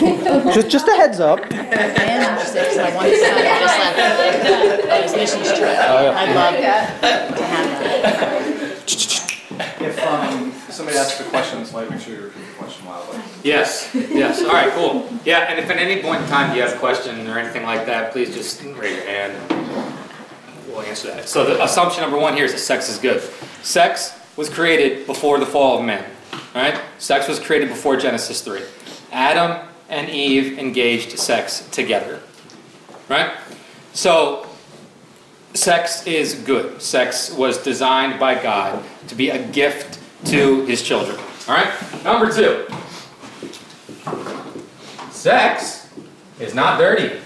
Just a heads up. And 6, my one son just left on his missions trip. I'd love to have that. If somebody asks a question, so make sure you repeat the question loudly. Yes. All right, cool. Yeah, and if at any point in time you have a question or anything like that, please just raise your hand. We'll answer that. So the assumption number 1 here is that sex is good. Sex was created before the fall of man. All right? Sex was created before Genesis 3. Adam and Eve engaged sex together. Right? So sex is good. Sex was designed by God to be a gift to his children. All right? Number 2. Sex is not dirty.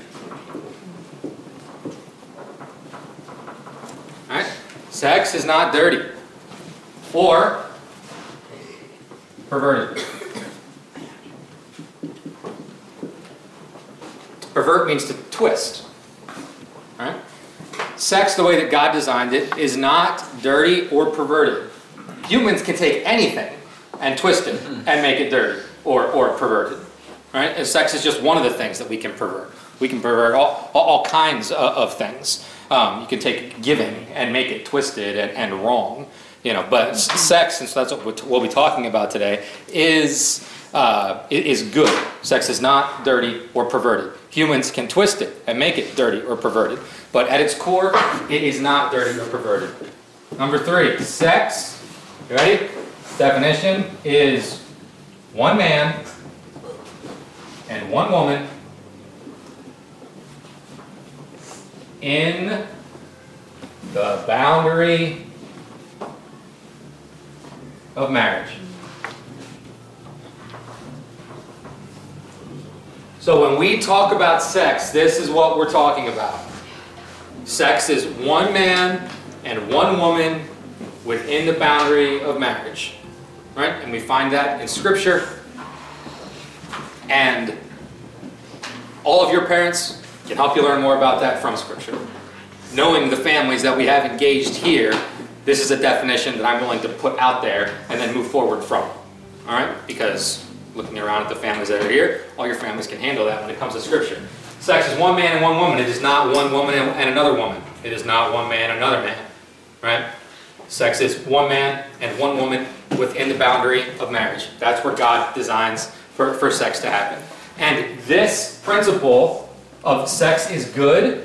All right? Sex is not dirty or perverted. To pervert means to twist. All right? Sex, the way that God designed it, is not dirty or perverted. Humans can take anything and twist it and make it dirty or perverted. Right? And sex is just one of the things that we can pervert. We can pervert all kinds of things. You can take giving and make it twisted and wrong. But sex, and so that's what we'll be talking about today, is good. Sex is not dirty or perverted. Humans can twist it and make it dirty or perverted. But at its core, it is not dirty or perverted. Number 3, sex, you ready? Definition is one man and one woman in the boundary of marriage. So when we talk about sex, this is what we're talking about. Sex is one man and one woman within the boundary of marriage. Right? And we find that in Scripture. And all of your parents can help you learn more about that from Scripture. Knowing the families that we have engaged here, this is a definition that I'm willing to put out there and then move forward from. All right? Because looking around at the families that are here, all your families can handle that when it comes to Scripture. Sex is one man and one woman. It is not one woman and another woman. It is not one man and another man. Right? Sex is one man and one woman within the boundary of marriage. That's where God designs for sex to happen. And this principle of sex is good,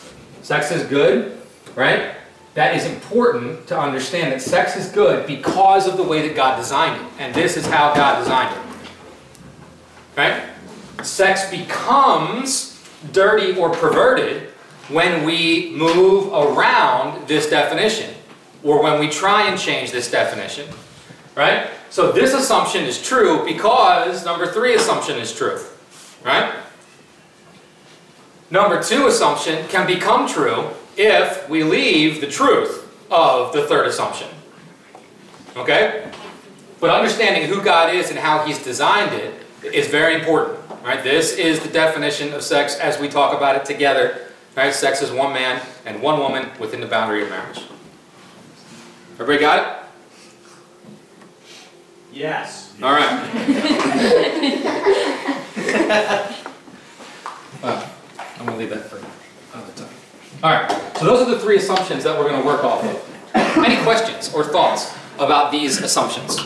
right? That is important to understand that sex is good because of the way that God designed it. And this is how God designed it. Right? Sex becomes dirty or perverted when we move around this definition or when we try and change this definition. Right? So this assumption is true because number 3 assumption is true. Right? Number 2 assumption can become true if we leave the truth of the 3rd assumption. Okay? But understanding who God is and how He's designed it is very important. Right? This is the definition of sex as we talk about it together. Right? Sex is one man and one woman within the boundary of marriage. Everybody got it? Yes. All right. I'm going to leave that for another time. All right. So those are the 3 assumptions that we're going to work off of. Any questions or thoughts about these assumptions?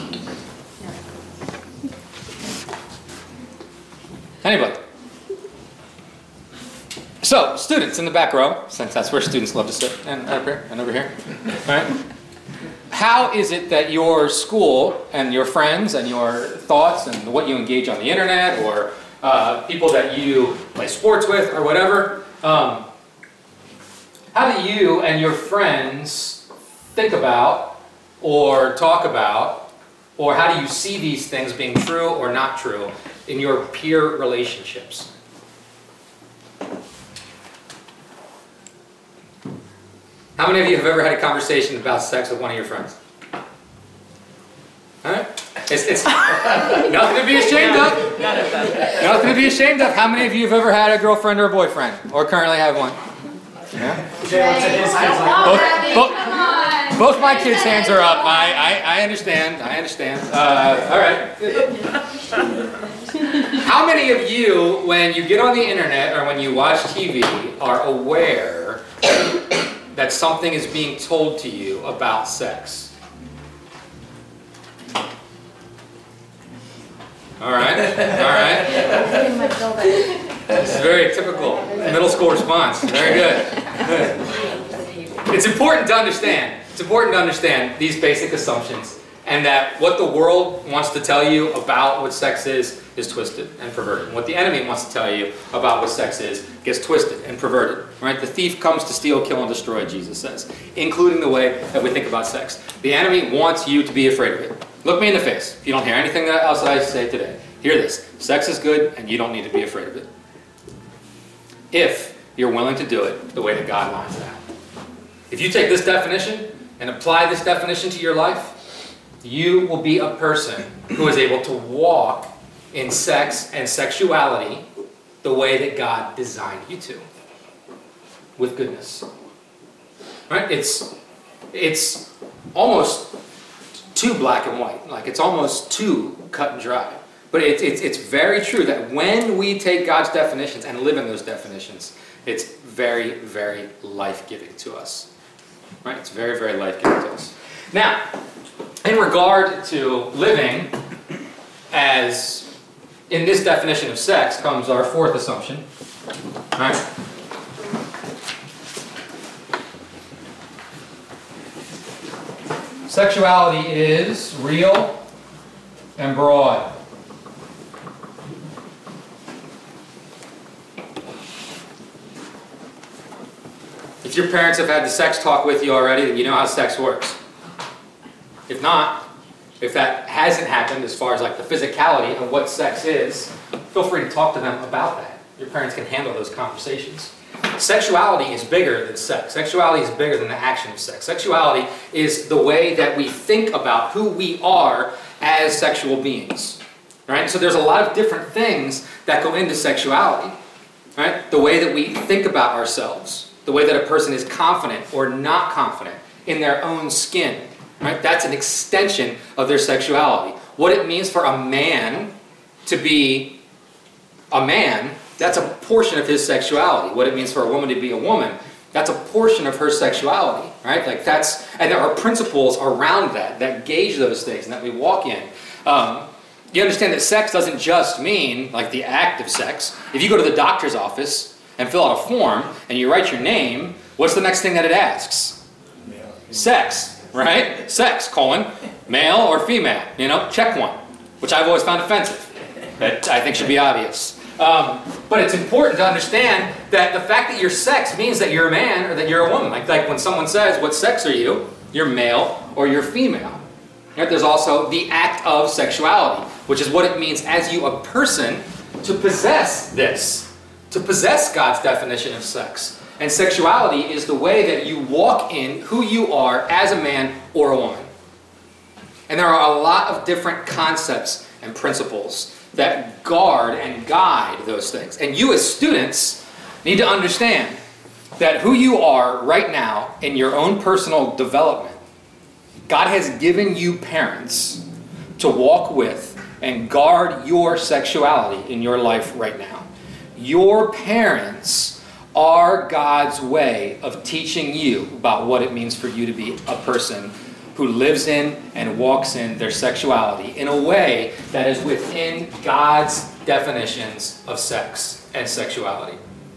Anybody? So, students in the back row, since that's where students love to sit, and up here, and over here. All right. How is it that your school and your friends and your thoughts and what you engage on the internet or people that you play sports with or whatever, how do you and your friends think about or talk about, or how do you see these things being true or not true in your peer relationships? How many of you have ever had a conversation about sex with one of your friends? Huh? It's nothing to be ashamed of. Nothing to be ashamed of. How many of you have ever had a girlfriend or a boyfriend, or currently have one? Yeah? Both my kids' hands are up. I understand. All right. How many of you, when you get on the internet or when you watch TV, are aware that something is being told to you about sex? All right, all right. This is very typical middle school response. Very good. It's important to understand. It's important to understand these basic assumptions, and that what the world wants to tell you about what sex is twisted and perverted. And what the enemy wants to tell you about what sex is gets twisted and perverted. Right? The thief comes to steal, kill, and destroy, Jesus says, including the way that we think about sex. The enemy wants you to be afraid of it. Look me in the face. If you don't hear anything else that I say today, hear this. Sex is good, and you don't need to be afraid of it. If you're willing to do it the way that God lines it out. If you take this definition and apply this definition to your life, you will be a person who is able to walk in sex and sexuality the way that God designed you to, with goodness. Right? It's almost too black and white. Like, it's almost too cut and dry. But it's very true that when we take God's definitions and live in those definitions, it's very, very life-giving to us. Right? It's very, very life-giving to us. Now, in regard to living as in this definition of sex comes our fourth assumption. All right? Sexuality is real and broad. If your parents have had the sex talk with you already, then you know how sex works. If not, if that hasn't happened as far as like the physicality of what sex is, feel free to talk to them about that. Your parents can handle those conversations. Sexuality is bigger than sex. Sexuality is bigger than the action of sex. Sexuality is the way that we think about who we are as sexual beings. Right? So there's a lot of different things that go into sexuality. Right? The way that we think about ourselves. The way that a person is confident or not confident in their own skin. Right? That's an extension of their sexuality. What it means for a man to be a man, that's a portion of his sexuality. What it means for a woman to be a woman, that's a portion of her sexuality. Right? Like that's, and there are principles around that gauge those things and that we walk in. You understand that sex doesn't just mean like the act of sex. If you go to the doctor's office and fill out a form, and you write your name, what's the next thing that it asks? Sex, right? Sex, male or female, check one, which I've always found offensive. That I think should be obvious. But it's important to understand that the fact that you're sex means that you're a man or that you're a woman. Like when someone says, what sex are you? You're male or you're female. Right? There's also the act of sexuality, which is what it means as you, a person, to possess this. To possess God's definition of sex. And sexuality is the way that you walk in who you are as a man or a woman. And there are a lot of different concepts and principles that guard and guide those things. And you as students need to understand that who you are right now in your own personal development, God has given you parents to walk with and guard your sexuality in your life right now. Your parents are God's way of teaching you about what it means for you to be a person who lives in and walks in their sexuality in a way that is within God's definitions of sex and sexuality.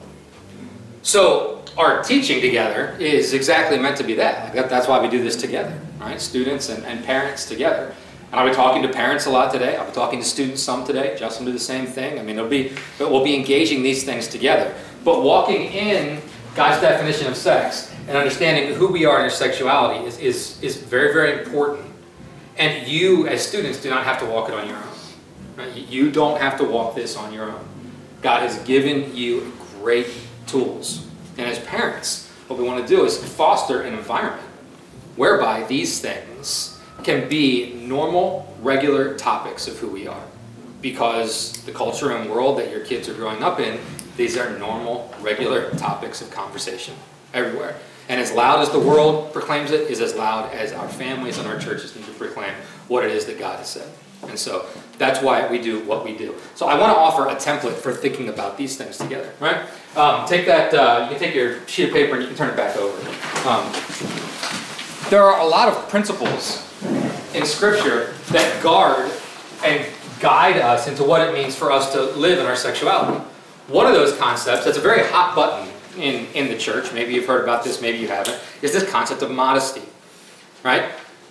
So our teaching together is exactly meant to be that. That's why we do this together, right? Students and parents together. And I'll be talking to parents a lot today. I'll be talking to students some today. Justin will do the same thing. I mean, we'll be engaging these things together. But walking in God's definition of sex and understanding who we are in our sexuality is very, very important. And you, as students, do not have to walk it on your own. Right? You don't have to walk this on your own. God has given you great tools. And as parents, what we want to do is foster an environment whereby these things can be normal, regular topics of who we are. Because the culture and world that your kids are growing up in, these are normal, regular topics of conversation everywhere. And as loud as the world proclaims it, is as loud as our families and our churches need to proclaim what it is that God has said. And so That's why we do what we do. So I want to offer a template for thinking about these things together, right? Take that, you can take your sheet of paper and you can turn it back over. There are a lot of principles in Scripture that guard and guide us into what it means for us to live in our sexuality. One of those concepts that's a very hot button in the church, maybe you've heard about this, maybe you haven't, is this concept of modesty, right?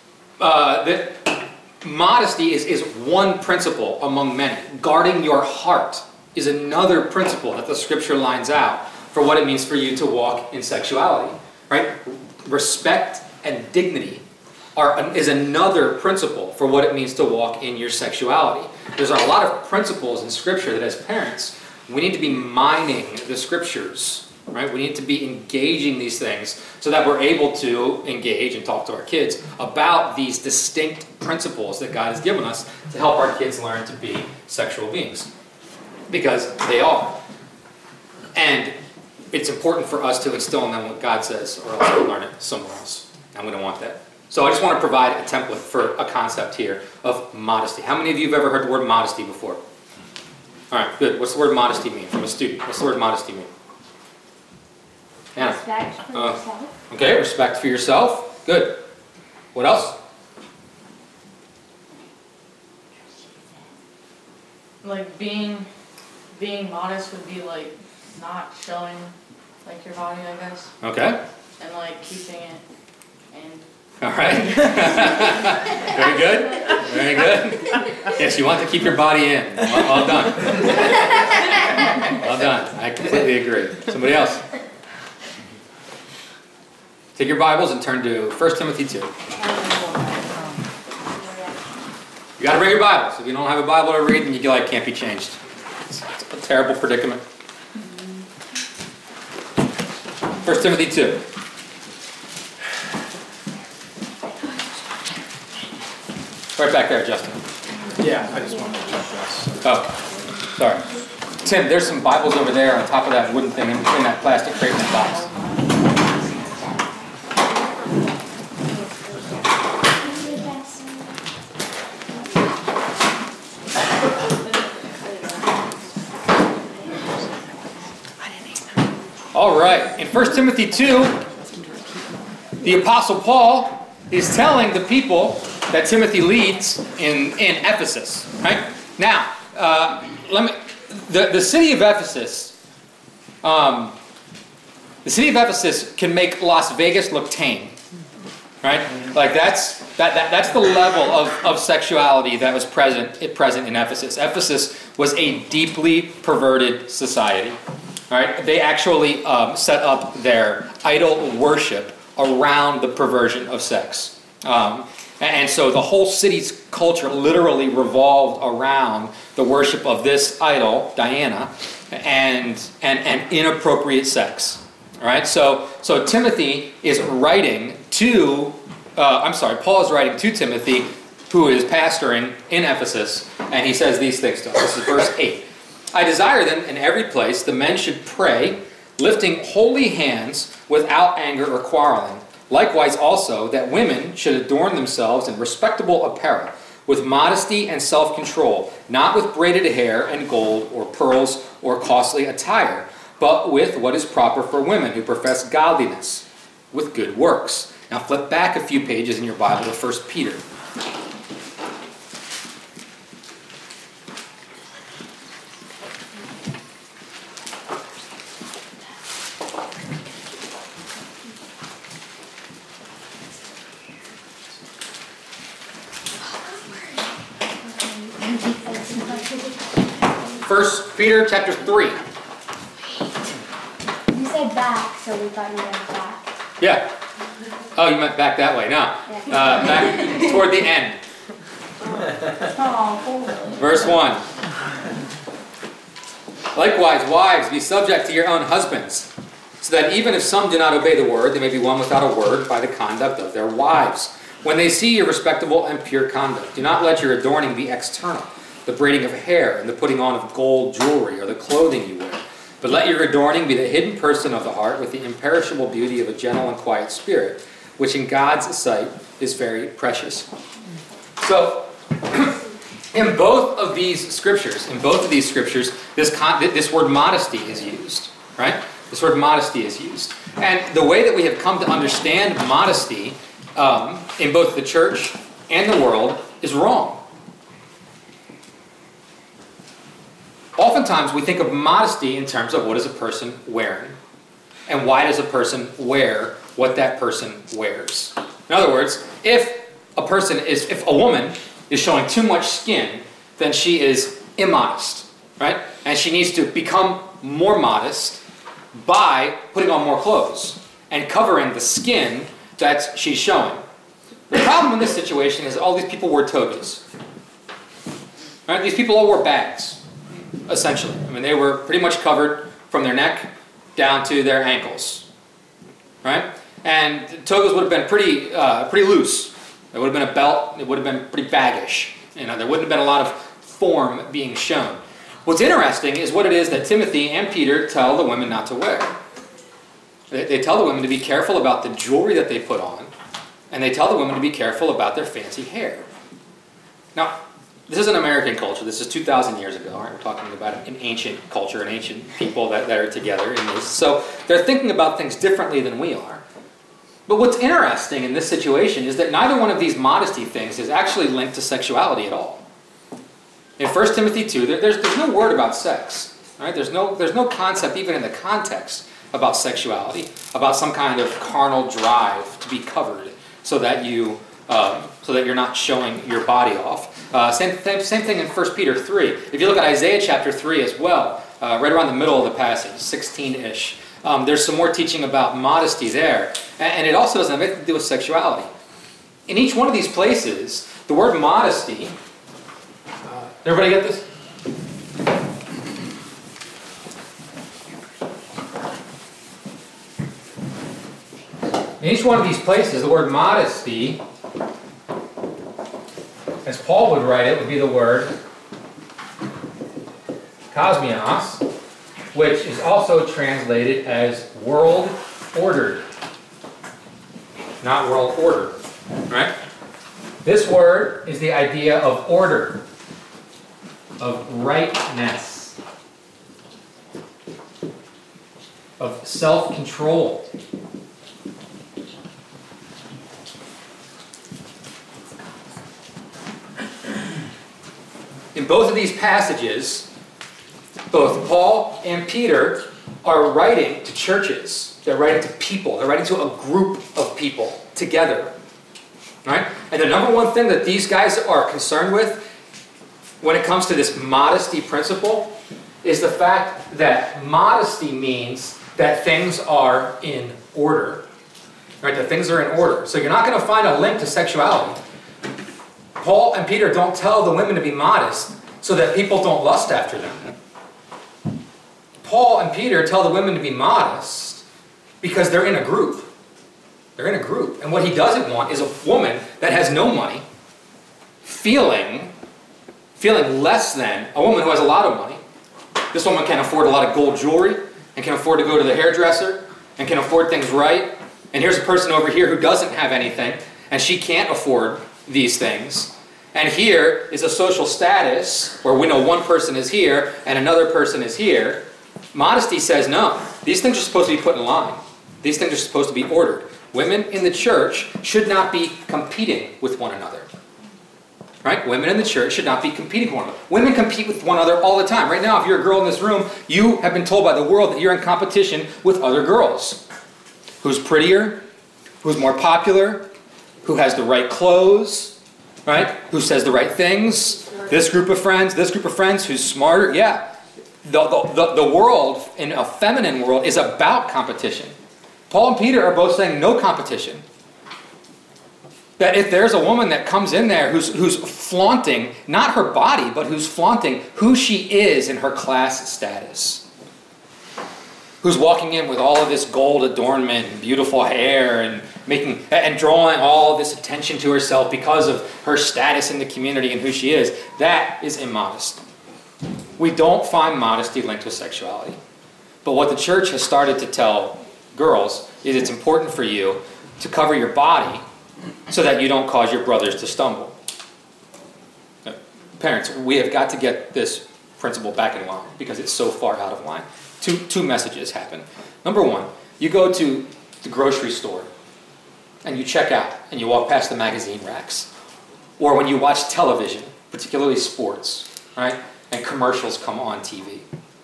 Modesty is one principle among many. Guarding your heart is another principle that the Scripture lines out for what it means for you to walk in sexuality, right? Respect and dignity is another principle for what it means to walk in your sexuality. There's a lot of principles in Scripture that as parents, we need to be mining the Scriptures, right? We need to be engaging these things so that we're able to engage and talk to our kids about these distinct principles that God has given us to help our kids learn to be sexual beings. Because they are. And it's important for us to instill in them what God says, or else they'll learn it somewhere else. And we don't want that. So I just want to provide a template for a concept here of modesty. How many of you have ever heard the word modesty before? All right, good. What's the word modesty mean from a student? What's the word modesty mean? Anna. Respect for yourself. Okay, respect for yourself. Good. What else? Like being modest would be like not showing like your body, I guess, Okay. and like keeping it in. All right. Very good. Very good. Yes, you want to keep your body in. Well done. Well done. I completely agree. Somebody else? Take your Bibles and turn to 1 Timothy 2. You got to bring your Bibles. If you don't have a Bible to read, then you can't be changed. It's a terrible predicament. 1 Timothy 2. Right back there, Justin. Yeah, I just wanted to check this. Oh, sorry. Tim, there's some Bibles over there on top of that wooden thing in that plastic crate in that box. All right, in 1 Timothy 2, the Apostle Paul is telling the people that Timothy leads in Ephesus, right? Now, the city of Ephesus, can make Las Vegas look tame, right? Like that's the level of sexuality that was present in Ephesus. Ephesus was a deeply perverted society, right? They actually set up their idol worship around the perversion of sex. And so the whole city's culture literally revolved around the worship of this idol, Diana, and inappropriate sex. All right, so Timothy is writing to, Paul is writing to Timothy, who is pastoring in Ephesus, and he says these things to us. This is verse 8. I desire then in every place the men should pray, lifting holy hands without anger or quarreling. Likewise also, that women should adorn themselves in respectable apparel, with modesty and self-control, not with braided hair and gold or pearls or costly attire, but with what is proper for women who profess godliness, with good works. Now flip back a few pages in your Bible to 1 Peter. First Peter chapter 3. You said back, so we thought you meant back. Yeah. Oh, you meant back that way. No. Back toward the end. Oh, Verse 1. Likewise, wives, be subject to your own husbands, so that even if some do not obey the word, they may be won without a word by the conduct of their wives. When they see your respectable and pure conduct, do not let your adorning be external, the braiding of hair and the putting on of gold jewelry or the clothing you wear. But let your adorning be the hidden person of the heart with the imperishable beauty of a gentle and quiet spirit, which in God's sight is very precious. So, In both of these scriptures, this word modesty is used, right? This word modesty is used. And the way that we have come to understand modesty in both the church and the world is wrong. Oftentimes we think of modesty in terms of what is a person wearing, and why does a person wear what that person wears. In other words, if a woman is showing too much skin, then she is immodest, right? And she needs to become more modest by putting on more clothes and covering the skin that she's showing. The problem in this situation is all these people wore togas. Right? These people all wore bags, essentially. I mean, they were pretty much covered from their neck down to their ankles, right? And togas would have been pretty loose. There would have been a belt. It would have been pretty baggish. There wouldn't have been a lot of form being shown. What's interesting is what it is that Timothy and Peter tell the women not to wear. They tell the women to be careful about the jewelry that they put on, and they tell the women to be careful about their fancy hair. Now, this is an American culture. This is 2,000 years ago. Right? We're talking about an ancient culture, an ancient people that are together in this. So they're thinking about things differently than we are. But what's interesting in this situation is that neither one of these modesty things is actually linked to sexuality at all. In 1 Timothy 2, there's no word about sex. Right? There's no concept, even in the context, about sexuality, about some kind of carnal drive to be covered so that you're not showing your body off. Same thing in 1 Peter 3. If you look at Isaiah chapter 3 as well, right around the middle of the passage, 16-ish, there's some more teaching about modesty there. And it also doesn't have anything to do with sexuality. In each one of these places, the word modesty... everybody get this? In each one of these places, the word modesty, as Paul would write it, would be the word kosmios, which is also translated as world ordered. Not world order, right? This word is the idea of order, of rightness, of self-control. In both of these passages, both Paul and Peter are writing to churches. They're writing to people. They're writing to a group of people together. Right? And the number one thing that these guys are concerned with when it comes to this modesty principle is the fact that modesty means that things are in order. Right? That things are in order. So you're not going to find a link to sexuality. Paul and Peter don't tell the women to be modest so that people don't lust after them. Paul and Peter tell the women to be modest because they're in a group. They're in a group. And what he doesn't want is a woman that has no money feeling less than a woman who has a lot of money. This woman can afford a lot of gold jewelry and can afford to go to the hairdresser and can afford things right. And here's a person over here who doesn't have anything and she can't afford these things. And here is a social status where we know one person is here and another person is here. Modesty says no. These things are supposed to be put in line. These things are supposed to be ordered. Women in the church should not be competing with one another. Right? Women in the church should not be competing with one another. Women compete with one another all the time. Right now, if you're a girl in this room, you have been told by the world that you're in competition with other girls. Who's prettier? Who's more popular? Who has the right clothes? Right? Who says the right things? This group of friends, who's smarter? Yeah. The world, in a feminine world, is about competition. Paul and Peter are both saying no competition. That if there's a woman that comes in there who's flaunting, not her body, but who's flaunting who she is in her class status, who's walking in with all of this gold adornment and beautiful hair and drawing all this attention to herself because of her status in the community and who she is, that is immodest. We don't find modesty linked with sexuality. But what the church has started to tell girls is it's important for you to cover your body so that you don't cause your brothers to stumble. parents, we have got to get this principle back in line because it's so far out of line. Two messages happen. Number one, you go to the grocery store and you check out and you walk past the magazine racks. Or when you watch television, particularly sports, right? And commercials come on TV.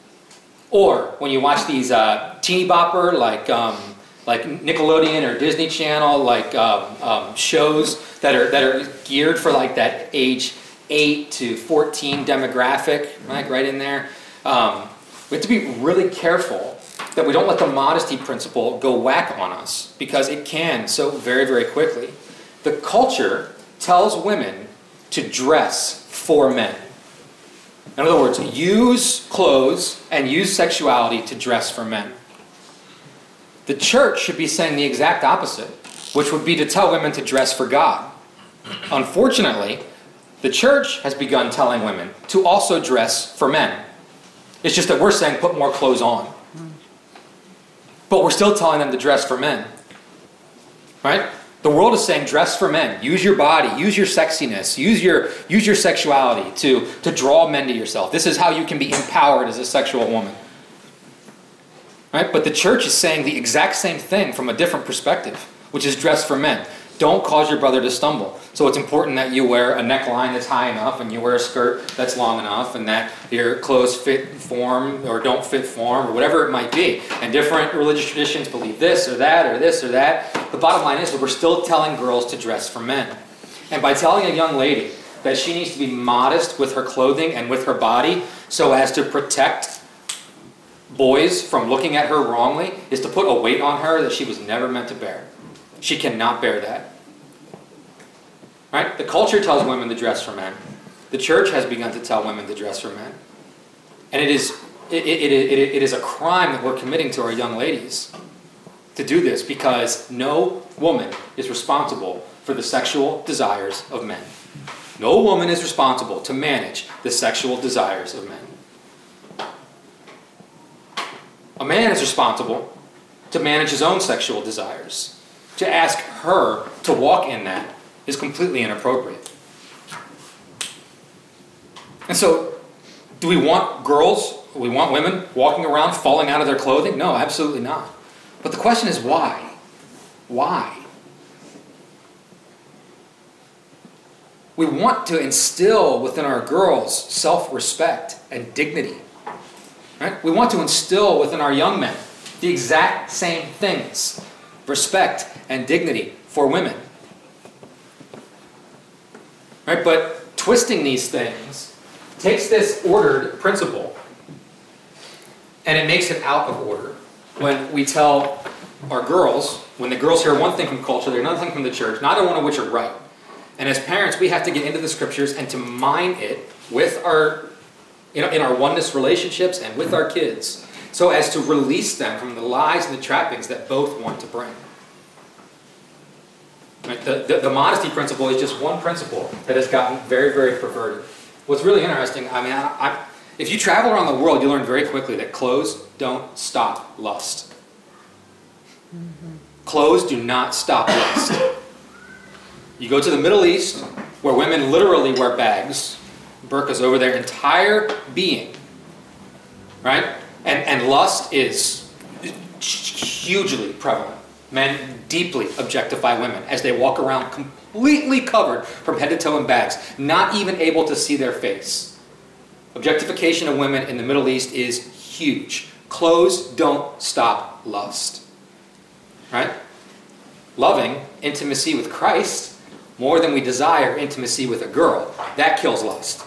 Or when you watch these teeny bopper like Nickelodeon or Disney Channel, like shows that are geared for like that age 8 to 14 demographic, right in there. We have to be really careful that we don't let the modesty principle go whack on us because it can so very, very quickly. The culture tells women to dress for men. In other words, use clothes and use sexuality to dress for men. The church should be saying the exact opposite, which would be to tell women to dress for God. Unfortunately, the church has begun telling women to also dress for men. It's just that we're saying put more clothes on. But we're still telling them to dress for men. Right? The world is saying dress for men. Use your body. Use your sexiness. Use your sexuality to draw men to yourself. This is how you can be empowered as a sexual woman. Right? But the church is saying the exact same thing from a different perspective, which is dress for men. Don't cause your brother to stumble. So it's important that you wear a neckline that's high enough and you wear a skirt that's long enough and that your clothes fit form or don't fit form or whatever it might be. And different religious traditions believe this or that or this or that. The bottom line is that we're still telling girls to dress for men. And by telling a young lady that she needs to be modest with her clothing and with her body so as to protect boys from looking at her wrongly is to put a weight on her that she was never meant to bear. She cannot bear that. Right? The culture tells women to dress for men. The church has begun to tell women to dress for men. And it is a crime that we're committing to our young ladies to do this because no woman is responsible for the sexual desires of men. No woman is responsible to manage the sexual desires of men. A man is responsible to manage his own sexual desires. To ask her to walk in that is completely inappropriate. And so, do we want women walking around falling out of their clothing? No, absolutely not. But the question is why? Why? We want to instill within our girls self-respect and dignity. Right? We want to instill within our young men the exact same things. Respect and dignity for women. Right? But twisting these things takes this ordered principle and it makes it out of order. When we tell our girls, when the girls hear one thing from culture, they're another thing from the church, neither one of which are right. And as parents, we have to get into the scriptures and to mine it with our, in our oneness relationships and with our kids, so as to release them from the lies and the trappings that both want to bring. Right? The modesty principle is just one principle that has gotten very, very perverted. What's really interesting, if you travel around the world, you learn very quickly that clothes don't stop lust. Clothes do not stop lust. You go to the Middle East, where women literally wear bags, burqas over their entire being, right? And lust is hugely prevalent. Men deeply objectify women as they walk around completely covered from head to toe in bags, not even able to see their face. Objectification of women in the Middle East is huge. Clothes don't stop lust. Right? Loving intimacy with Christ more than we desire intimacy with a girl, that kills lust.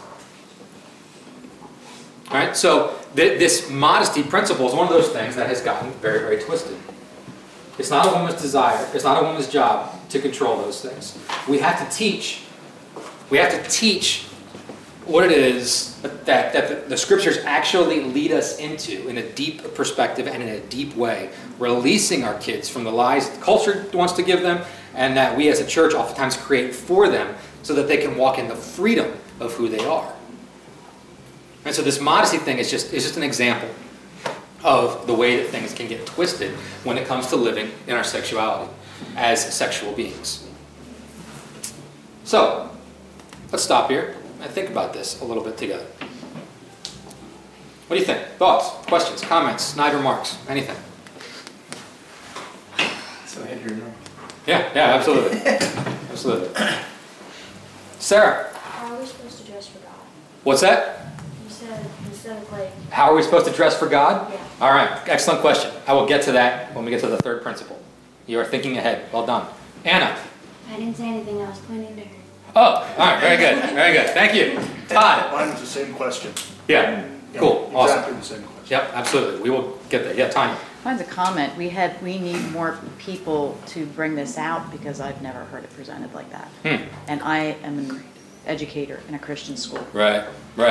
Right? So this modesty principle is one of those things that has gotten very, very twisted. It's not a woman's desire. It's not a woman's job to control those things. We have to teach. We have to teach what it is that the scriptures actually lead us into in a deep perspective and in a deep way, releasing our kids from the lies that the culture wants to give them and that we as a church oftentimes create for them so that they can walk in the freedom of who they are. And so this modesty thing is just an example of the way that things can get twisted when it comes to living in our sexuality as sexual beings. So, let's stop here. and think about this a little bit together. What do you think? Thoughts, questions, comments, snide remarks, anything? So hit your number. Yeah, absolutely. Absolutely. Sarah, How are we supposed to dress for God? what's that? You said instead of like, How are we supposed to dress for God? yeah. All right, excellent question. I will get to that when we get to the third principle. You are thinking ahead. Well done. Anna. I didn't say anything. I was pointing to her. Oh, all right, very good, very good. Thank you. Todd. Mine was the same question. Yeah, cool, awesome. Exactly the same question. Yep, absolutely. We will get there. Yeah, Tanya. Mine's a comment. We need more people to bring this out because I've never heard it presented like that. And I am an educator in a Christian school. Right.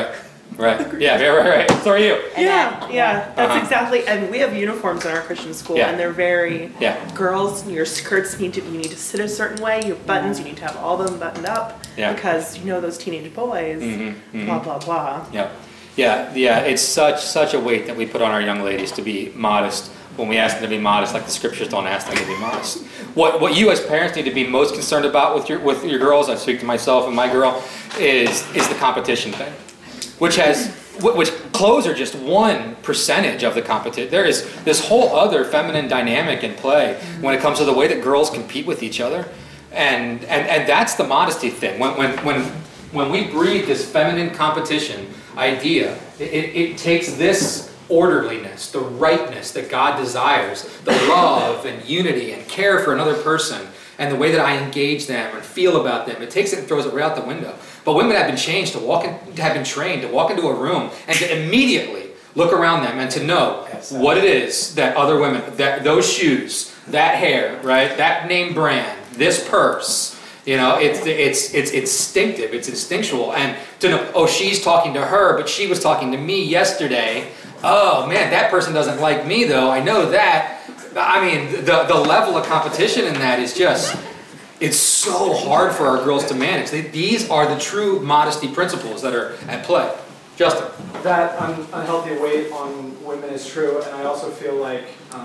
Yeah, right. So are you. Yeah, that's exactly, and we have uniforms in our Christian school, Yeah. and they're very, Yeah. girls, your skirts you need to sit a certain way, your buttons, you need to have all of them buttoned up, Yeah. because you know those teenage boys, blah, blah, blah. Yeah. It's such a weight that we put on our young ladies to be modest when we ask them to be modest, like the scriptures don't ask them to be modest. What you as parents need to be most concerned about with your girls, I speak to myself and my girl, is the competition thing, which clothes are just one percentage of the competition. There is this whole other feminine dynamic in play when it comes to the way that girls compete with each other, and that's the modesty thing. When we breed this feminine competition idea, it takes this orderliness, the rightness that God desires, the love and unity and care for another person, and the way that I engage them and feel about them, it takes it and throws it right out the window. But women have been trained to walk into a room and to immediately look around them and to know what it is that other women, that those shoes, that hair, right, that name brand, this purse, it's instinctive, it's instinctual, and to know, oh, she's talking to her, but she was talking to me yesterday. Oh man, that person doesn't like me though. I know that. I mean, the level of competition in that is just, it's so hard for our girls to manage. These are the true modesty principles that are at play. Justin. That unhealthy weight on women is true, and I also feel like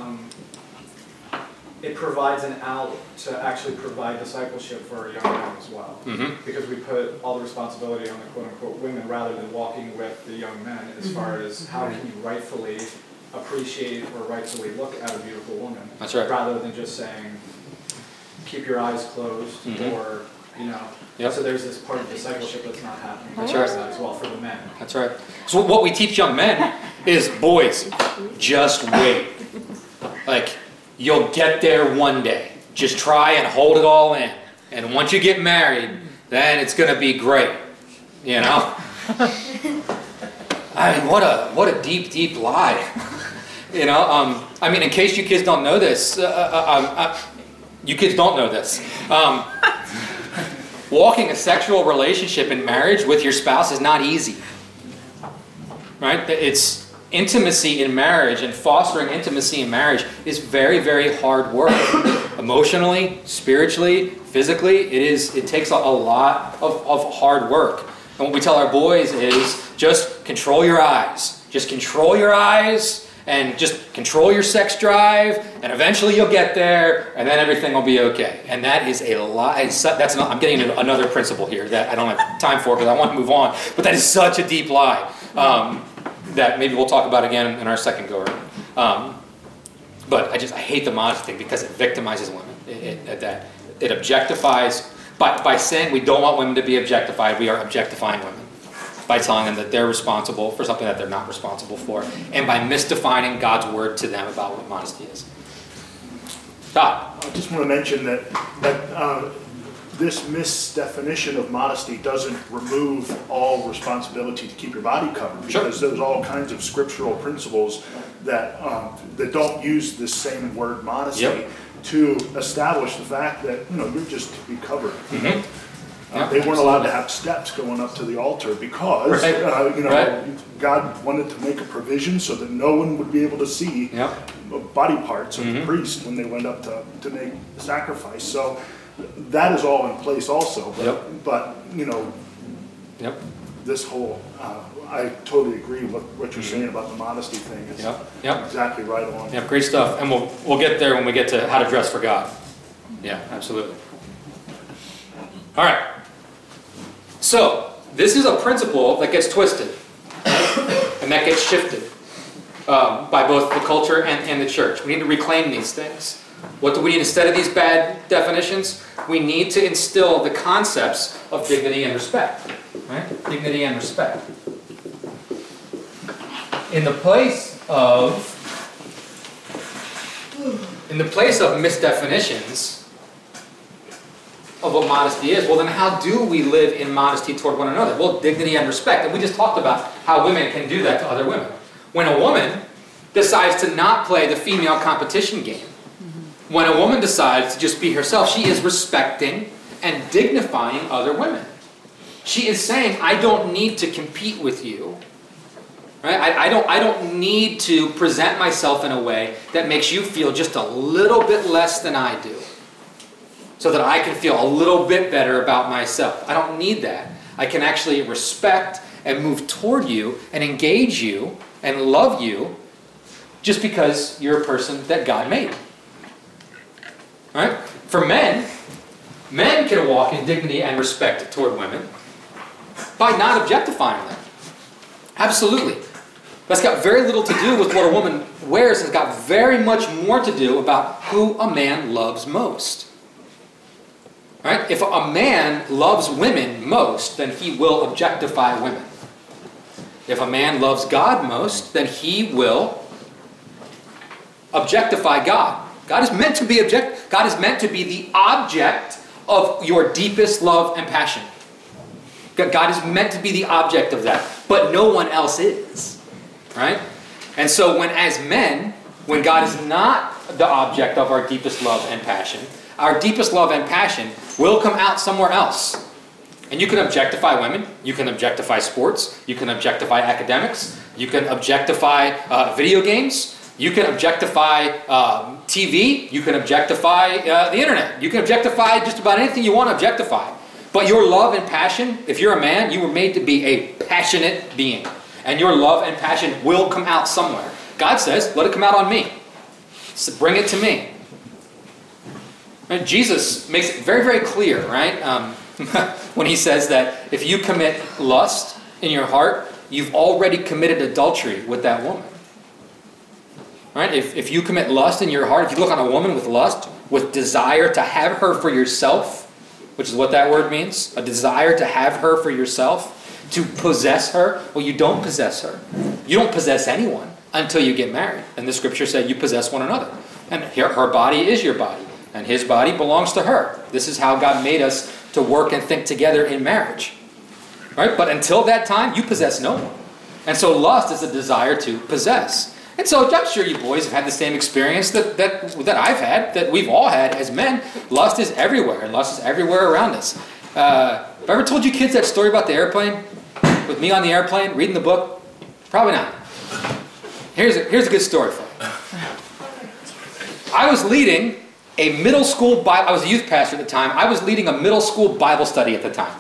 it provides an out to actually provide discipleship for our young men as well. Because we put all the responsibility on the quote-unquote women rather than walking with the young men as far as how can you rightfully appreciate or rightfully look at a beautiful woman. That's right. Rather than just saying, keep your eyes closed, or, Yep. so there's this part of discipleship that's not happening. That's right. As well for the men. That's right. So what we teach young men is, boys, just wait. Like, you'll get there one day. Just try and hold it all in. And once you get married, then it's going to be great. I mean, what a deep lie. I mean, in case you kids don't know this, you kids don't know this. Walking a sexual relationship in marriage with your spouse is not easy. Right? It's intimacy in marriage and fostering intimacy in marriage is very, very hard work. Emotionally, spiritually, physically, it takes a lot of hard work. And what we tell our boys is just control your eyes. Just control your eyes and just control your sex drive, and eventually you'll get there, and then everything will be okay. And that is a lie. I'm getting into another principle here that I don't have time for because I want to move on. But that is such a deep lie. That maybe we'll talk about again in our second go around. But I hate the modesty thing because it victimizes women. It objectifies, by saying we don't want women to be objectified, we are objectifying women. By telling them that they're responsible for something that they're not responsible for, and by misdefining God's word to them about what modesty is. Todd. I just want to mention that this misdefinition of modesty doesn't remove all responsibility to keep your body covered, because there's all kinds of scriptural principles that don't use this same word modesty to establish the fact that you're just to be covered. They weren't allowed to have steps going up to the altar because God wanted to make a provision so that no one would be able to see body parts of the priest when they went up to make the sacrifice. So that is all in place also. But this whole, I totally agree with what you're saying about the modesty thing. It's exactly right on. Yeah, great stuff. And we'll get there when we get to how to dress for God. Yeah, absolutely. All right. So, this is a principle that gets twisted and that gets shifted by both the culture and the church. We need to reclaim these things. What do we need instead of these bad definitions? We need to instill the concepts of dignity and respect. Right? Dignity and respect. In the place of misdefinitions of what modesty is, well then how do we live in modesty toward one another? Well, dignity and respect. And we just talked about how women can do that to other women. When a woman decides to not play the female competition game, when a woman decides to just be herself, she is respecting and dignifying other women. She is saying, I don't need to compete with you. Right? I don't need to present myself in a way that makes you feel just a little bit less than I do, so that I can feel a little bit better about myself. I don't need that. I can actually respect and move toward you and engage you and love you just because you're a person that God made. Right? For men can walk in dignity and respect toward women by not objectifying them. Absolutely. That's got very little to do with what a woman wears. It's got very much more to do about who a man loves most. Right? If a man loves women most, then he will objectify women. If a man loves God most, then he will objectify God. God is meant to be God is meant to be the object of your deepest love and passion. God is meant to be the object of that, but no one else is. Right? And so as men, when God is not the object of our deepest love and passion, our deepest love and passion will come out somewhere else. And you can objectify women, you can objectify sports, you can objectify academics, you can objectify video games, you can objectify TV, you can objectify the internet, you can objectify just about anything you want to objectify. But your love and passion, if you're a man, you were made to be a passionate being. And your love and passion will come out somewhere. God says, let it come out on me. So bring it to me. And Jesus makes it very, very clear, right? When he says that if you commit lust in your heart, you've already committed adultery with that woman. Right? If you commit lust in your heart, if you look on a woman with lust, with desire to have her for yourself, which is what that word means, a desire to have her for yourself, to possess her, well, you don't possess her. You don't possess anyone until you get married. And the scripture said you possess one another. And her body is your body, and his body belongs to her. This is how God made us to work and think together in marriage. Right? But until that time, you possess no one. And so lust is a desire to possess. And so I'm sure you boys have had the same experience that I've had, that we've all had as men. Lust is everywhere, and lust is everywhere around us. Have I ever told you kids that story about the airplane? With me on the airplane, reading the book? Probably not. Here's a good story for you. I was leading a middle school I was a youth pastor at the time. I was leading a middle school Bible study at the time.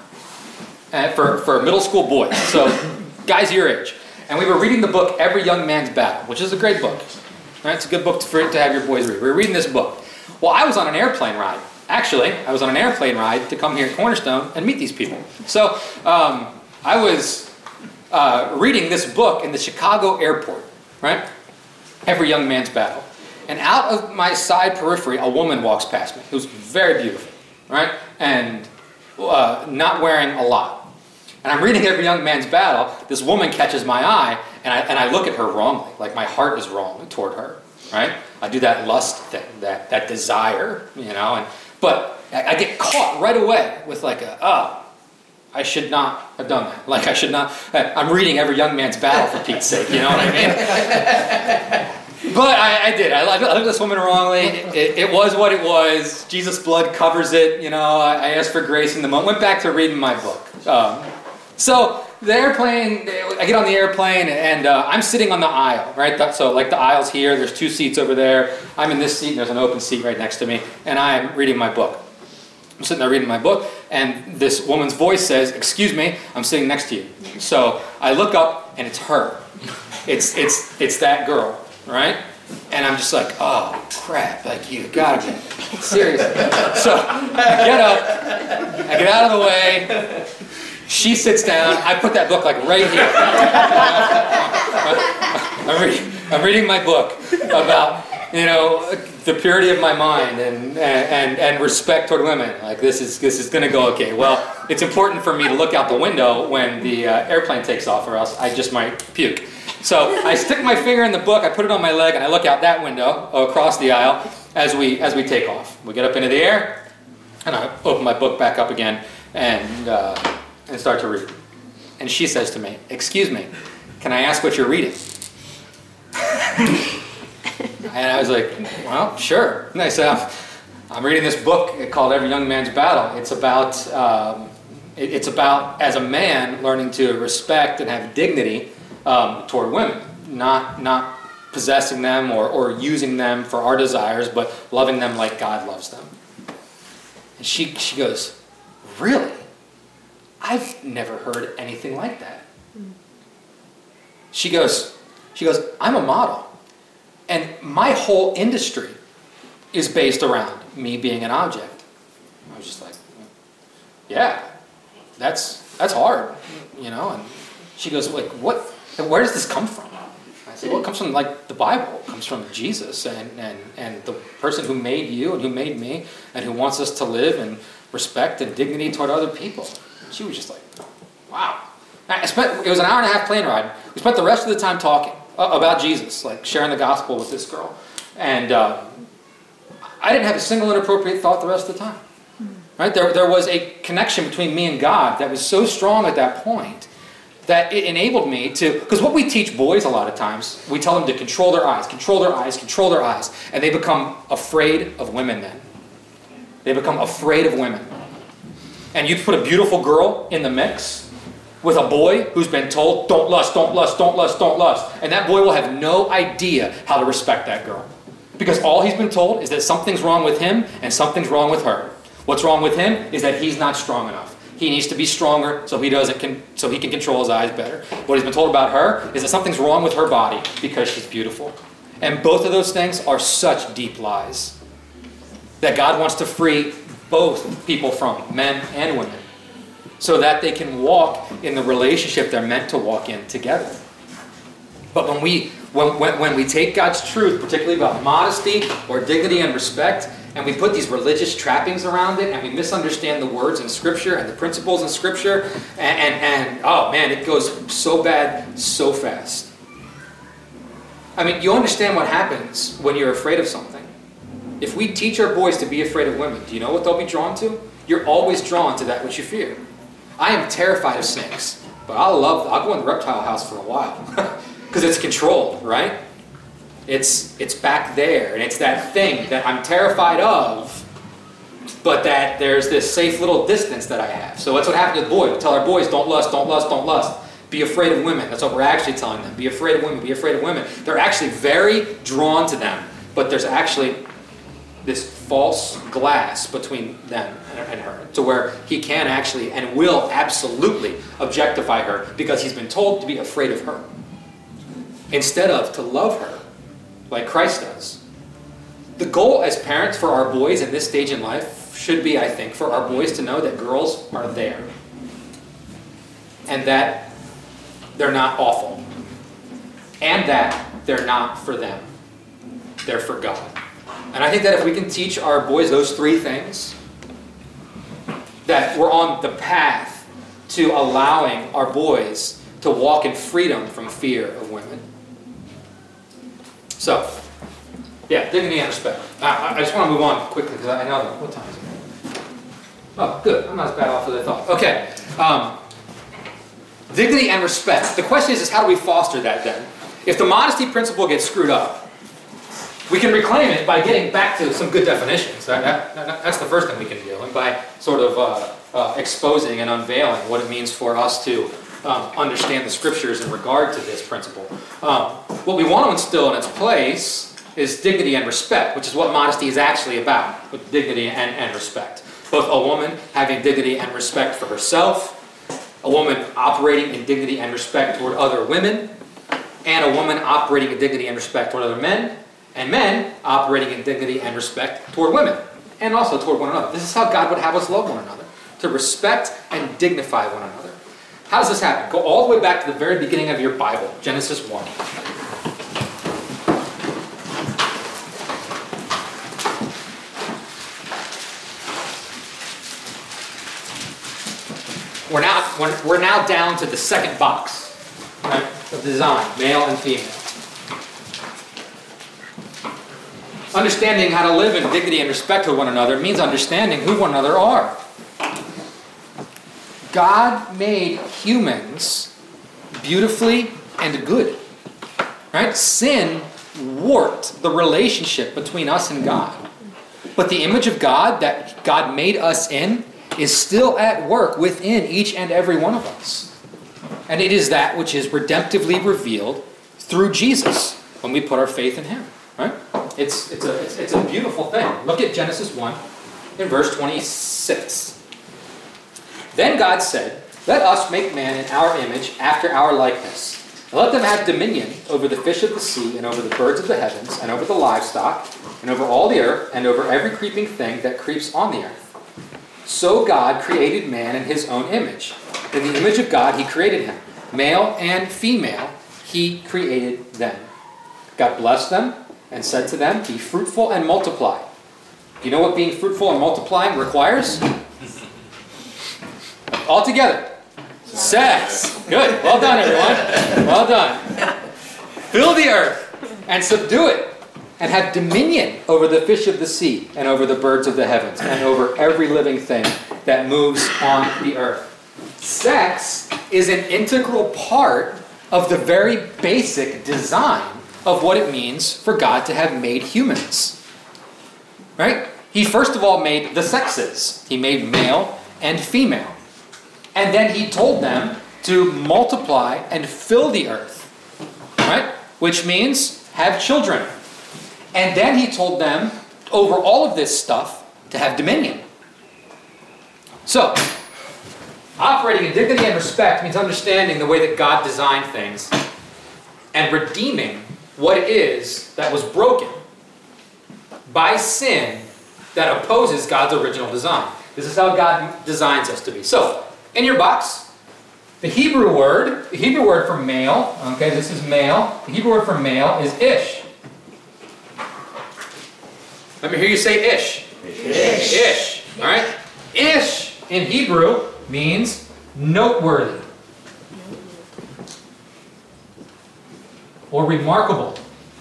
For middle school boys. So guys your age. And we were reading the book Every Young Man's Battle, which is a great book. Right? It's a good book to have your boys read. We were reading this book. Well, I was on an airplane ride. Actually, I was on an airplane ride to come here to Cornerstone and meet these people. So I was reading this book in the Chicago airport, right? Every Young Man's Battle. And out of my side periphery, a woman walks past me who's very beautiful, right? And not wearing a lot. And I'm reading Every Young Man's Battle. This woman catches my eye, and I look at her wrongly. Like my heart is wrong toward her, right? I do that lust thing, that desire, But I get caught right away with I should not have done that. Like I should not. I'm reading Every Young Man's Battle for Pete's sake, you know what I mean? But I did. I looked at this woman wrongly. It was what it was. Jesus' blood covers it. I asked for grace in the moment. Went back to reading my book. So the airplane, I get on the airplane and I'm sitting on the aisle, right? So like the aisle's here, there's 2 seats over there. I'm in this seat and there's an open seat right next to me and I'm reading my book. I'm sitting there reading my book and this woman's voice says, "Excuse me, I'm sitting next to you." So I look up and it's her. It's that girl, right? And I'm just like, oh crap, like you gotta be serious. So I get up, I get out of the way. She sits down. I put that book like right here. I'm reading my book about, the purity of my mind and respect toward women. Like this is going to go okay. Well, it's important for me to look out the window when the airplane takes off, or else I just might puke. So I stick my finger in the book. I put it on my leg, and I look out that window across the aisle as we take off. We get up into the air, and I open my book back up again and start to read. And she says to me, "Excuse me, can I ask what you're reading?" And I was like, "Well, sure." And I said, "I'm reading this book called Every Young Man's Battle. It's about as a man learning to respect and have dignity toward women, not possessing them or using them for our desires, but loving them like God loves them." And she goes, "Really? I've never heard anything like that." She goes, "I'm a model. And my whole industry is based around me being an object." I was just like, "Yeah, that's hard, And she goes, "Like, what? Where does this come from?" I said, "Well, it comes from like the Bible. It comes from Jesus and the person who made you and who made me and who wants us to live in respect and dignity toward other people." And she was just like, "Wow." It was an hour and a half plane ride. We spent the rest of the time talking about Jesus, like sharing the gospel with this girl. And I didn't have a single inappropriate thought the rest of the time. Right? There was a connection between me and God that was so strong at that point that it enabled me to, because what we teach boys a lot of times, we tell them to control their eyes, and they become afraid of women then. They become afraid of women. And you put a beautiful girl in the mix with a boy who's been told, don't lust, don't lust, don't lust, don't lust. And that boy will have no idea how to respect that girl. Because all he's been told is that something's wrong with him and something's wrong with her. What's wrong with him is that he's not strong enough. He needs to be stronger so he can control his eyes better. What he's been told about her is that something's wrong with her body because she's beautiful. And both of those things are such deep lies that God wants to free both people from, men and women, so that they can walk in the relationship they're meant to walk in together. But when we take God's truth, particularly about modesty or dignity and respect, and we put these religious trappings around it, and we misunderstand the words in Scripture and the principles in Scripture, and oh man, it goes so bad so fast. I mean, you understand what happens when you're afraid of something. If we teach our boys to be afraid of women, do you know what they'll be drawn to? You're always drawn to that which you fear. I am terrified of snakes, but I'll go in the reptile house for a while because it's controlled, right? It's back there, and it's that thing that I'm terrified of, but that there's this safe little distance that I have. So that's what happened to the boy. We tell our boys, don't lust, don't lust, don't lust. Be afraid of women. That's what we're actually telling them. Be afraid of women, be afraid of women. They're actually very drawn to them, but there's actually this false glass between them and her, to where he can actually and will absolutely objectify her because he's been told to be afraid of her instead of to love her like Christ does. The goal as parents for our boys in this stage in life should be, I think, for our boys to know that girls are there and that they're not awful and that they're not for them. They're for God. And I think that if we can teach our boys those three things, that we're on the path to allowing our boys to walk in freedom from fear of women. So, yeah, dignity and respect. I just want to move on quickly because I know that. What time is it? Oh, good. I'm not as bad off as I thought. Okay. Dignity and respect. The question is how do we foster that then? If the modesty principle gets screwed up, we can reclaim it by getting back to some good definitions. That's the first thing we can do, and by sort of exposing and unveiling what it means for us to understand the Scriptures in regard to this principle. What we want to instill in its place is dignity and respect, which is what modesty is actually about, with dignity and respect. Both a woman having dignity and respect for herself, a woman operating in dignity and respect toward other women, and a woman operating in dignity and respect toward other men, and men operating in dignity and respect toward women, and also toward one another. This is how God would have us love one another, to respect and dignify one another. How does this happen? Go all the way back to the very beginning of your Bible, Genesis 1. We're now down to the second box, right, of design, male and female. Understanding how to live in dignity and respect with one another means understanding who one another are. God made humans beautifully and good. Right? Sin warped the relationship between us and God. But the image of God that God made us in is still at work within each and every one of us. And it is that which is redemptively revealed through Jesus when we put our faith in Him. Right? It's a beautiful thing. Look at Genesis 1 in verse 26. Then God said, "Let us make man in our image, after our likeness. And let them have dominion over the fish of the sea, and over the birds of the heavens, and over the livestock, and over all the earth, and over every creeping thing that creeps on the earth." So God created man in His own image. In the image of God He created him. Male and female He created them. God blessed them and said to them, "Be fruitful and multiply." You know what being fruitful and multiplying requires? All together. Sex. Good. Well done, everyone. Well done. Fill the earth and subdue it, and have dominion over the fish of the sea, and over the birds of the heavens, and over every living thing that moves on the earth. Sex is an integral part of the very basic design of what it means for God to have made humans. Right? He first of all made the sexes. He made male and female. And then He told them to multiply and fill the earth. Right? Which means have children. And then He told them, over all of this stuff, to have dominion. So, operating in dignity and respect means understanding the way that God designed things and redeeming what it is that was broken by sin that opposes God's original design. This is how God designs us to be. So, in your box, the Hebrew word for male, okay, this is male. The Hebrew word for male is ish. Let me hear you say ish. Ish. Ish. All right? Ish in Hebrew means noteworthy or remarkable.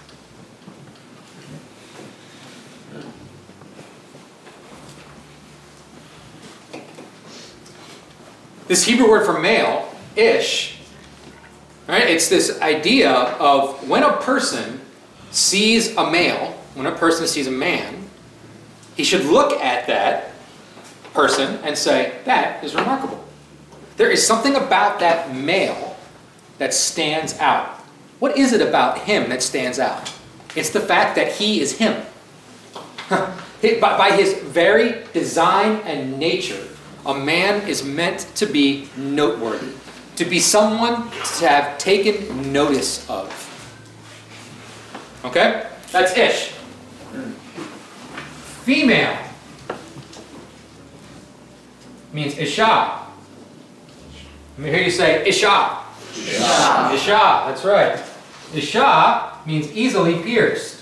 This Hebrew word for male, ish, right? It's this idea of when a person sees a male, when a person sees a man, he should look at that person and say, that is remarkable. There is something about that male that stands out. What is it about him that stands out? It's the fact that he is him. By his very design and nature, a man is meant to be noteworthy, to be someone to have taken notice of. Okay? That's ish. Female means isha. Let me hear you say isha. Isha. Isha, that's right. Isha means easily pierced.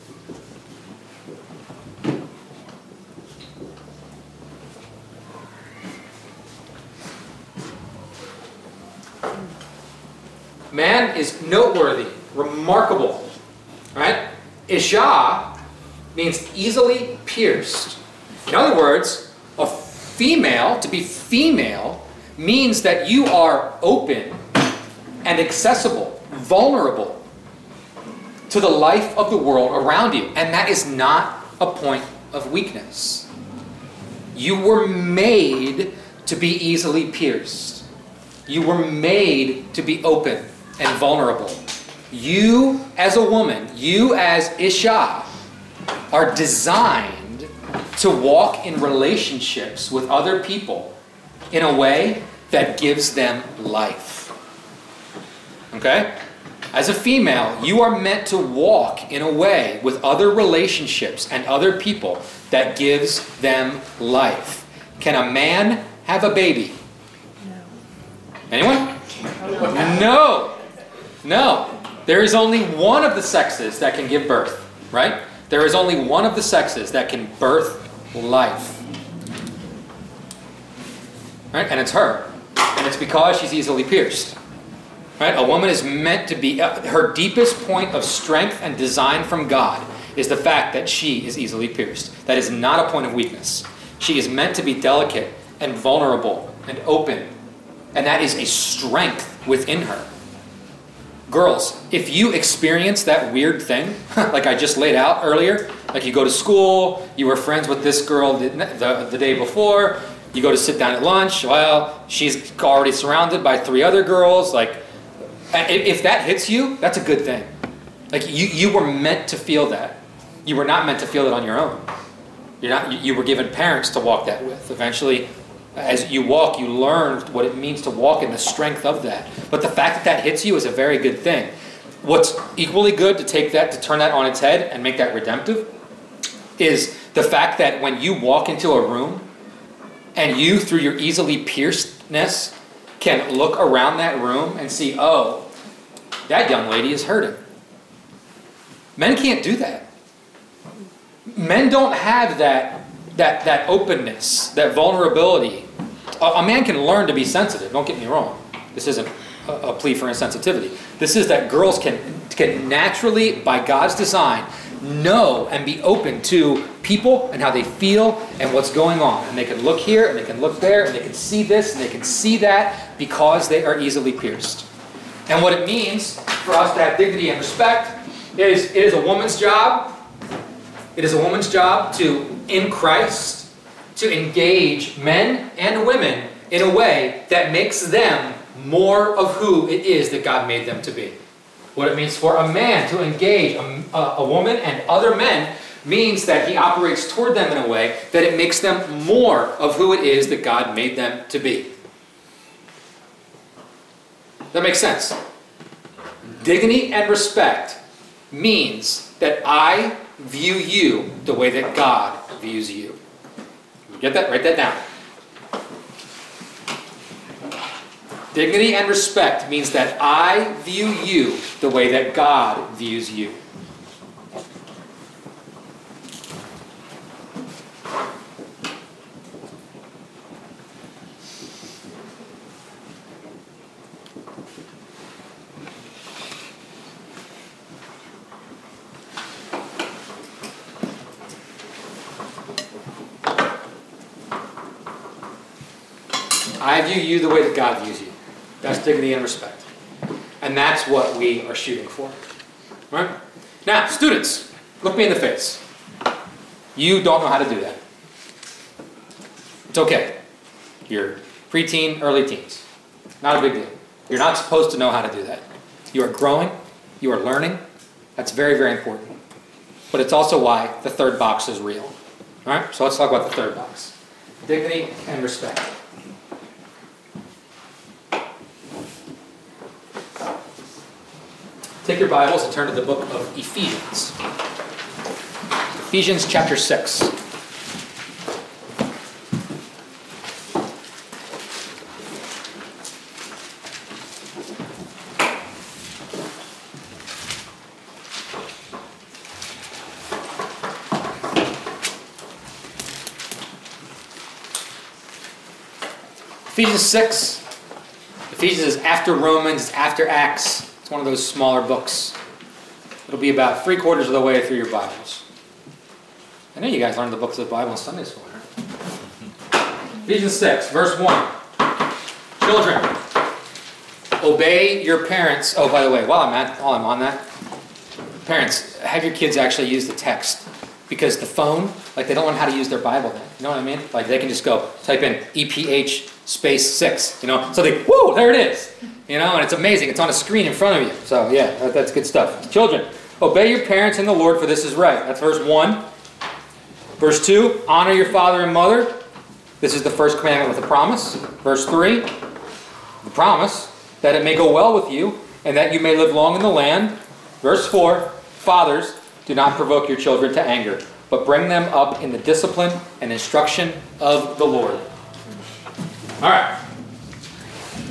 Man is noteworthy, remarkable, right? Isha means easily pierced. In other words, a female, to be female, means that you are open and accessible, vulnerable to the life of the world around you. And that is not a point of weakness. You were made to be easily pierced. You were made to be open and vulnerable. You as a woman, you as Isha, are designed to walk in relationships with other people in a way that gives them life. Okay? As a female, you are meant to walk in a way with other relationships and other people that gives them life. Can a man have a baby? No. Anyone? No. No. There is only one of the sexes that can give birth, right? There is only one of the sexes that can birth life. Right? And it's her. And it's because she's easily pierced. Right? A woman is meant to be, her deepest point of strength and design from God is the fact that she is easily pierced. That is not a point of weakness. She is meant to be delicate and vulnerable and open. And that is a strength within her. Girls, if you experience that weird thing, like I just laid out earlier, like you go to school, you were friends with this girl the day before, you go to sit down at lunch, well, she's already surrounded by 3 other girls, like, if that hits you, that's a good thing. Like, you were meant to feel that. You were not meant to feel it on your own. You were given parents to walk that with. Eventually, as you walk, you learn what it means to walk in the strength of that. But the fact that that hits you is a very good thing. What's equally good to take that, to turn that on its head and make that redemptive, is the fact that when you walk into a room and you, through your easily piercedness, can look around that room and see, oh, that young lady is hurting. Men can't do that. Men don't have that openness, that vulnerability. A man can learn to be sensitive, don't get me wrong. This isn't a plea for insensitivity. This is that girls can naturally, by God's design, know and be open to people and how they feel and what's going on. And they can look here and they can look there and they can see this and they can see that because they are easily pierced. And what it means for us to have dignity and respect is it is a woman's job. It is a woman's job to, in Christ, to engage men and women in a way that makes them more of who it is that God made them to be. What it means for a man to engage a woman and other men means that he operates toward them in a way that it makes them more of who it is that God made them to be. That makes sense. Dignity and respect means that I view you the way that God views you. Get that? Write that down. Dignity and respect means that I view you the way that God views you. I view you the way that God views you. That's dignity and respect. And that's what we are shooting for. Right? Now, students, look me in the face. You don't know how to do that. It's okay. You're preteen, early teens. Not a big deal. You're not supposed to know how to do that. You are growing. You are learning. That's very, very important. But it's also why the third box is real. All right? So let's talk about the third box. Dignity and respect. Take your Bibles and turn to the book of Ephesians. Ephesians chapter 6. Ephesians 6. Ephesians is after Romans, it's after Acts. It's one of those smaller books. It'll be about 3/4 of the way through your Bibles. I know you guys learned the books of the Bible in Sunday school, right? Ephesians 6, verse 1. Children, obey your parents. Oh, by the way, while I'm on that, parents, have your kids actually use the text. Because the phone, like they don't learn how to use their Bible then. You know what I mean? Like they can just go type in EPH space 6, you know? So they, whoa, there it is. You know, and it's amazing. It's on a screen in front of you. So yeah, that's good stuff. Children, obey your parents in the Lord, for this is right. That's verse 1. Verse 2, honor your father and mother. This is the first commandment with a promise. Verse 3, the promise that it may go well with you and that you may live long in the land. Verse 4, fathers, do not provoke your children to anger, but bring them up in the discipline and instruction of the Lord. All right.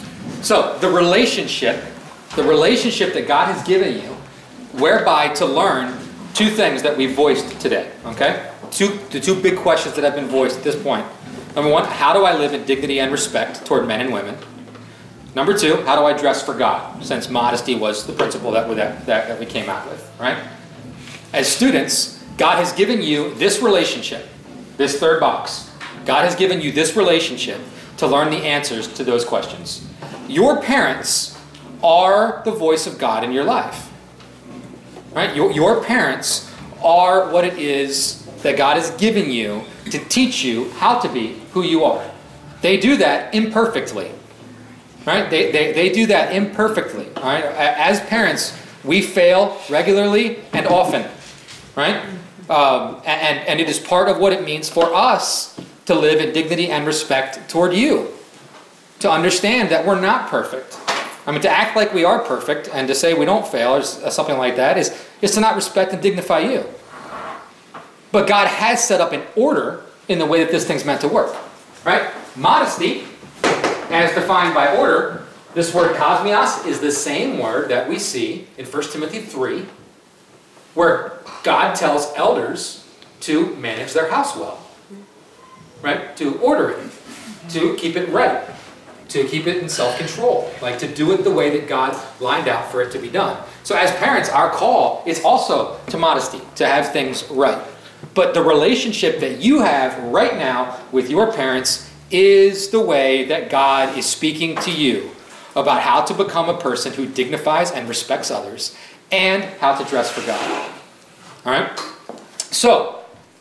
So the relationship that God has given you, whereby to learn two things that we voiced today, okay? The two big questions that have been voiced at this point. Number one, how do I live in dignity and respect toward men and women? Number two, how do I dress for God? Since modesty was the principle that we came out with, right? As students, God has given you this relationship, this third box. God has given you this relationship to learn the answers to those questions. Your parents are the voice of God in your life. Right? Your parents are what it is that God has given you to teach you how to be who you are. They do that imperfectly. Right? They do that imperfectly. Right? As parents, we fail regularly and often. Right? And it is part of what it means for us to live in dignity and respect toward you. To understand that we're not perfect. I mean, to act like we are perfect and to say we don't fail or something like that is to not respect and dignify you. But God has set up an order in the way that this thing's meant to work. Right? Modesty, as defined by order, this word kosmios is the same word that we see in 1 Timothy 3, where God tells elders to manage their house well. Right? To order it. To keep it right. To keep it in self-control. Like to do it the way that God lined out for it to be done. So as parents, our call is also to modesty. To have things right. But the relationship that you have right now with your parents is the way that God is speaking to you about how to become a person who dignifies and respects others and how to dress for God. Alright? So,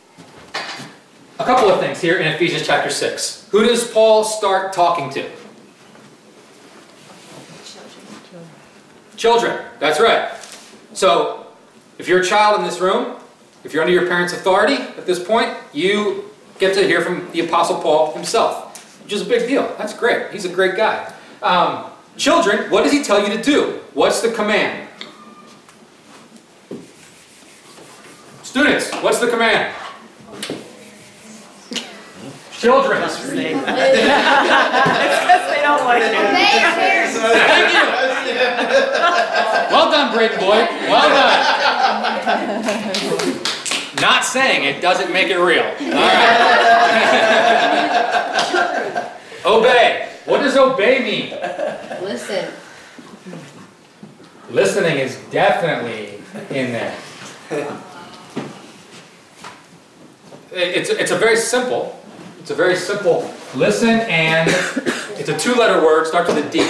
a couple of things here in Ephesians chapter 6. Who does Paul start talking to? Children. That's right. So, if you're a child in this room, if you're under your parents' authority at this point, you get to hear from the Apostle Paul himself, which is a big deal. That's great. He's a great guy. Children, what does he tell you to do? What's the command? Students, what's the command? Children. It's because they don't like it. Thank you. Well done, Braden boy. Well done. Not saying it doesn't make it real. All right. Obey. What does obey mean? Listen. Listening is definitely in there. It's a very simple listen, and it's a two-letter word, starts with a D.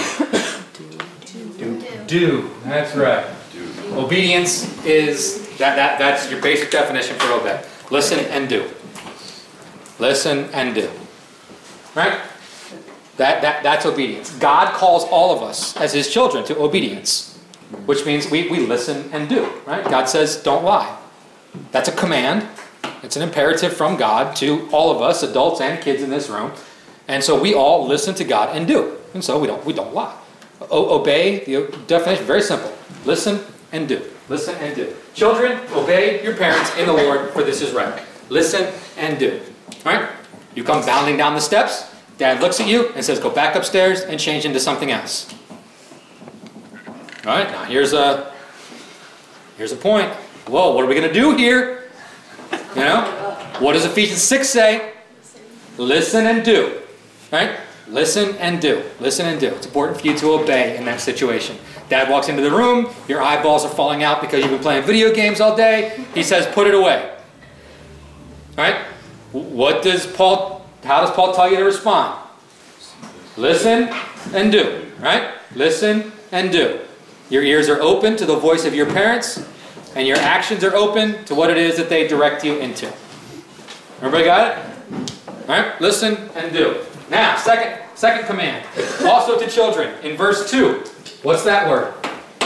Do. That's right. Obedience is that's your basic definition for obey. Listen and do. Listen and do. Right? That's obedience. God calls all of us as his children to obedience, which means we listen and do. Right? God says, don't lie. That's a command. It's an imperative from God to all of us, adults and kids in this room. And so we all listen to God and do. And so we don't lie. Obey, the definition, very simple. Listen and do. Listen and do. Children, obey your parents in the Lord, for this is right. Listen and do. All right? You come bounding down the steps. Dad looks at you and says, go back upstairs and change into something else. All right, now here's a point. Whoa, what are we going to do here? You know? What does Ephesians 6 say? Listen and do. Right? Listen and do. Listen and do. It's important for you to obey in that situation. Dad walks into the room, your eyeballs are falling out because you've been playing video games all day. He says, put it away. Right? How does Paul tell you to respond? Listen and do. Right? Listen and do. Your ears are open to the voice of your parents, and your actions are open to what it is that they direct you into. Everybody got it? All right? Listen and do. Now, second command. Also to children. In verse 2. What's that word?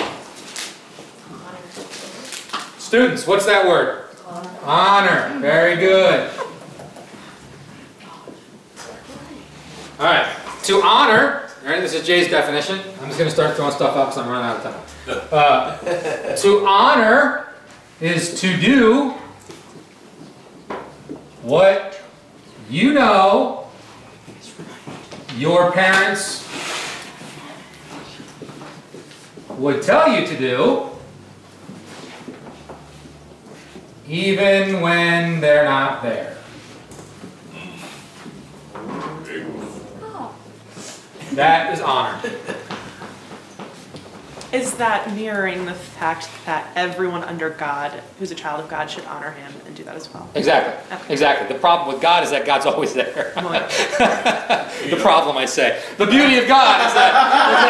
Students, what's that word? Honor. Very good. All right. To honor. All right, this is Jay's definition. I'm just going to start throwing stuff out because I'm running out of time. To honor is to do what you know your parents would tell you to do, even when they're not there. That is honor. Is that mirroring the fact that everyone under God who's a child of God should honor him and do that as well? Exactly. Okay. Exactly. The problem with God is that God's always there. Well, The problem, I say. The beauty of God is that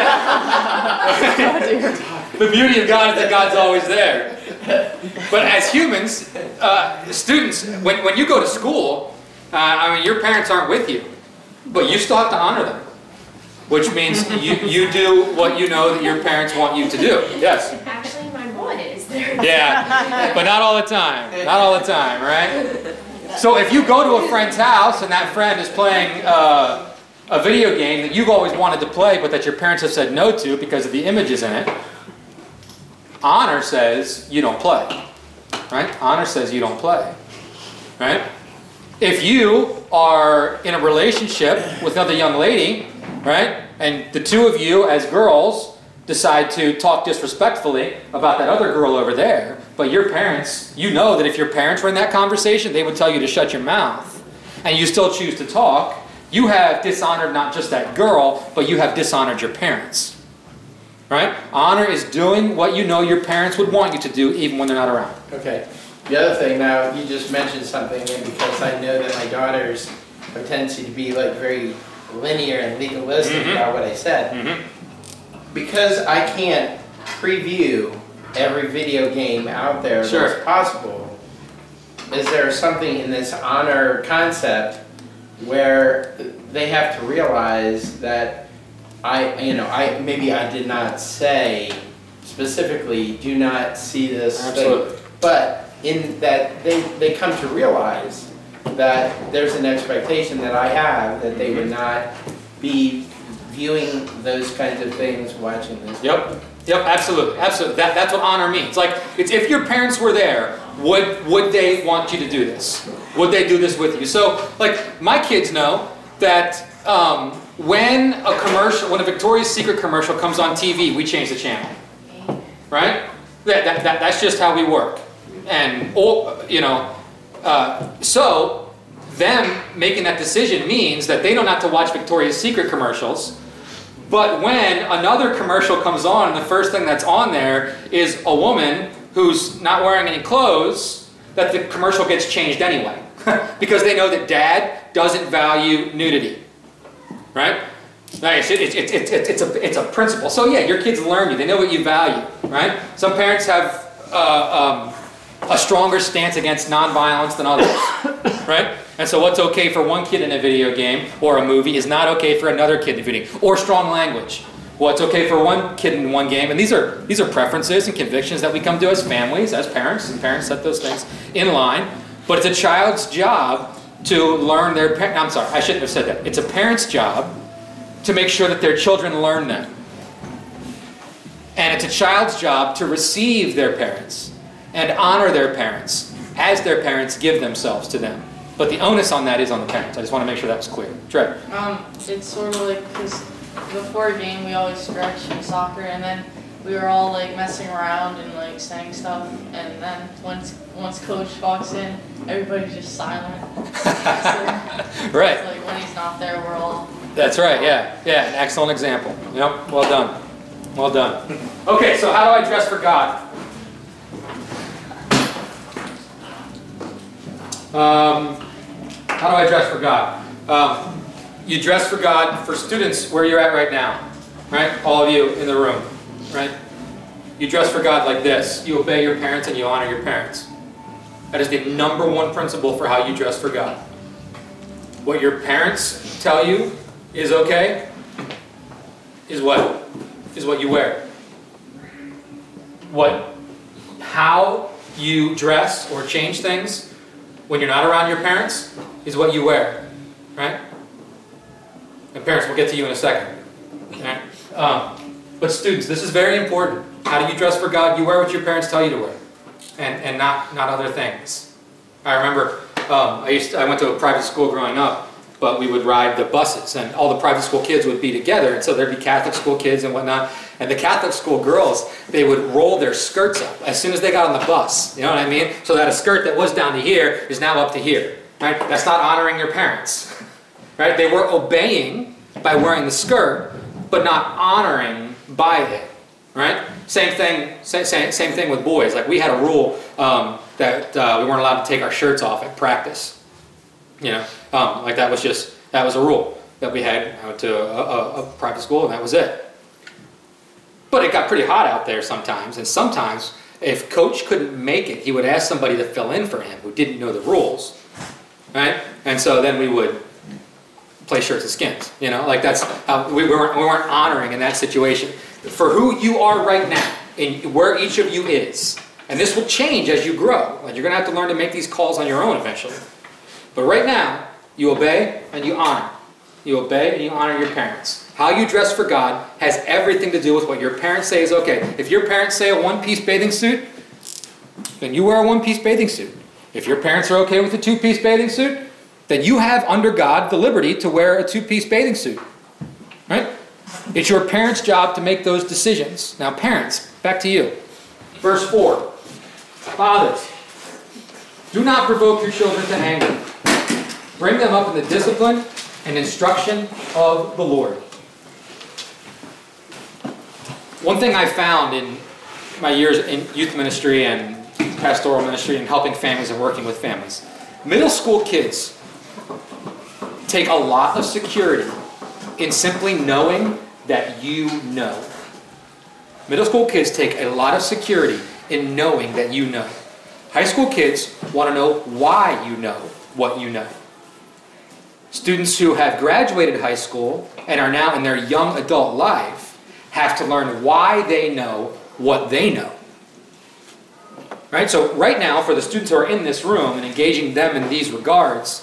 the beauty of God is that God's always there. But as humans, students, when you go to school, I mean, your parents aren't with you, but you still have to honor them. Which means you do what you know that your parents want you to do. Yes? Actually, my boy is there. Yeah, but not all the time. Not all the time, right? So if you go to a friend's house and that friend is playing a video game that you've always wanted to play but that your parents have said no to because of the images in it, honor says you don't play. Right? Honor says you don't play. Right? If you are in a relationship with another young lady, right? And the two of you as girls decide to talk disrespectfully about that other girl over there, but your parents, you know that if your parents were in that conversation, they would tell you to shut your mouth, and you still choose to talk, you have dishonored not just that girl, but you have dishonored your parents. Right? Honor is doing what you know your parents would want you to do even when they're not around. Okay. The other thing now, you just mentioned something, and because I know that my daughters have a tendency to be like very linear and legalistic about what I said. Because I can't preview every video game out there that's possible, is there something in this honor concept where they have to realize that maybe I did not say specifically, do not see this Absolutely. thing, but in that they come to realize that there's an expectation that I have that they would not be viewing those kinds of things, watching this. Yep, absolutely. That's what honor means. Like, it's if your parents were there, would they want you to do this? Would they do this with you? So, like, my kids know that when a Victoria's Secret commercial comes on TV, we change the channel. Right? That's just how we work. And, so them making that decision means that they don't have to watch Victoria's Secret commercials, but when another commercial comes on and the first thing that's on there is a woman who's not wearing any clothes, that the commercial gets changed anyway. Because they know that dad doesn't value nudity. Right? Nice. It's a principle. So yeah, your kids learn you. They know what you value. Right? Some parents have a stronger stance against nonviolence than others, right? And so what's okay for one kid in a video game or a movie is not okay for another kid in a video game. Or strong language. What's okay for one kid in one game, and these are preferences and convictions that we come to as families, as parents, and parents set those things in line. But it's a child's job to learn I'm sorry, I shouldn't have said that. It's a parent's job to make sure that their children learn them. And it's a child's job to receive their parents and honor their parents as their parents give themselves to them. But the onus on that is on the parents. I just want to make sure that was clear. Trey? It's sort of like, because before a game we always stretch in soccer, and then we were all like messing around and like saying stuff, and then once coach walks in, everybody's just silent. Right. It's like when he's not there, we're all... That's right, yeah, an excellent example. Yep, well done. Well done. Okay, so how do I dress for God? How do I dress for God? You dress for God for students where you're at right now, right? All of you in the room, right? You dress for God like this. You obey your parents and you honor your parents. That is the number one principle for how you dress for God. What your parents tell you is okay is what you wear. How you dress or change things when you're not around your parents is what you wear, right? And parents, we'll get to you in a second. Right? But students, this is very important. How do you dress for God? You wear what your parents tell you to wear, and not other things. I remember I went to a private school growing up, but we would ride the buses, and all the private school kids would be together, and so there'd be Catholic school kids and whatnot. And the Catholic school girls, they would roll their skirts up as soon as they got on the bus. You know what I mean? So that a skirt that was down to here is now up to here. Right? That's not honoring your parents. Right? They were obeying by wearing the skirt, but not honoring by it. Right? Same thing with boys. Like we had a rule that we weren't allowed to take our shirts off at practice. You know, like that was a rule that we had. I went to a private school, and that was it. But it got pretty hot out there sometimes, and sometimes if coach couldn't make it, he would ask somebody to fill in for him who didn't know the rules. Right? And so then we would play shirts and skins. You know, like that's how we weren't honoring in that situation. For who you are right now, and where each of you is. And this will change as you grow. Like you're going to have to learn to make these calls on your own eventually. But right now, you obey and you honor. You obey and you honor your parents. How you dress for God has everything to do with what your parents say is okay. If your parents say a one-piece bathing suit, then you wear a one-piece bathing suit. If your parents are okay with a two-piece bathing suit, then you have under God the liberty to wear a two-piece bathing suit. Right? It's your parents' job to make those decisions. Now, parents, back to you. Verse 4. Fathers, do not provoke your children to anger. Bring them up in the discipline and instruction of the Lord. One thing I found in my years in youth ministry and pastoral ministry and helping families and working with families, middle school kids take a lot of security in simply knowing that you know. Middle school kids take a lot of security in knowing that you know. High school kids want to know why you know what you know. Students who have graduated high school and are now in their young adult life have to learn why they know what they know. Right? So right now, for the students who are in this room and engaging them in these regards,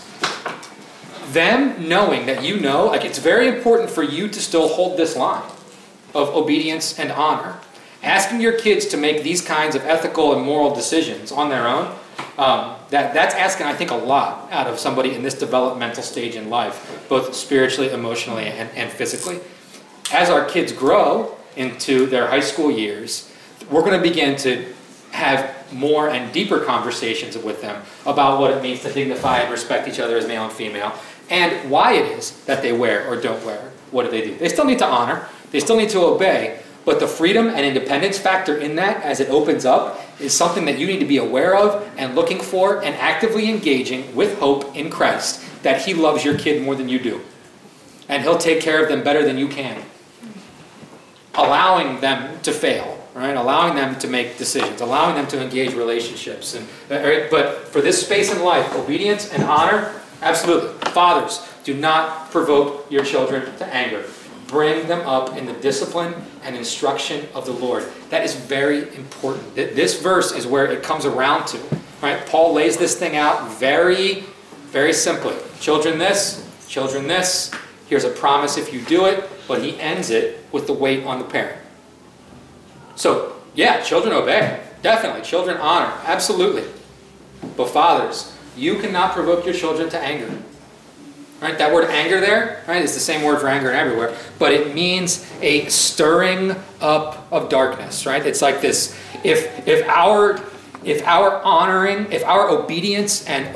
them knowing that you know, like it's very important for you to still hold this line of obedience and honor. Asking your kids to make these kinds of ethical and moral decisions on their own, that's asking, I think, a lot out of somebody in this developmental stage in life, both spiritually, emotionally, and physically. As our kids grow into their high school years, we're going to begin to have more and deeper conversations with them about what it means to dignify and respect each other as male and female, and why it is that they wear or don't wear. What do they do? They still need to honor. They still need to obey. But the freedom and independence factor in that, as it opens up, is something that you need to be aware of and looking for and actively engaging with hope in Christ, that He loves your kid more than you do. And He'll take care of them better than you can. Allowing them to fail, right? Allowing them to make decisions, allowing them to engage relationships. But for this space in life, obedience and honor, absolutely. Fathers, do not provoke your children to anger. Bring them up in the discipline and instruction of the Lord. That is very important. This verse is where it comes around to. Right? Paul lays this thing out very, very simply. Children this, children this. Here's a promise if you do it, but he ends it with the weight on the parent. So, yeah, children obey. Definitely. Children honor. Absolutely. But fathers, you cannot provoke your children to anger. Right? That word anger there, right, is the same word for anger everywhere, but it means a stirring up of darkness, right? It's like this, if our honoring, if our obedience and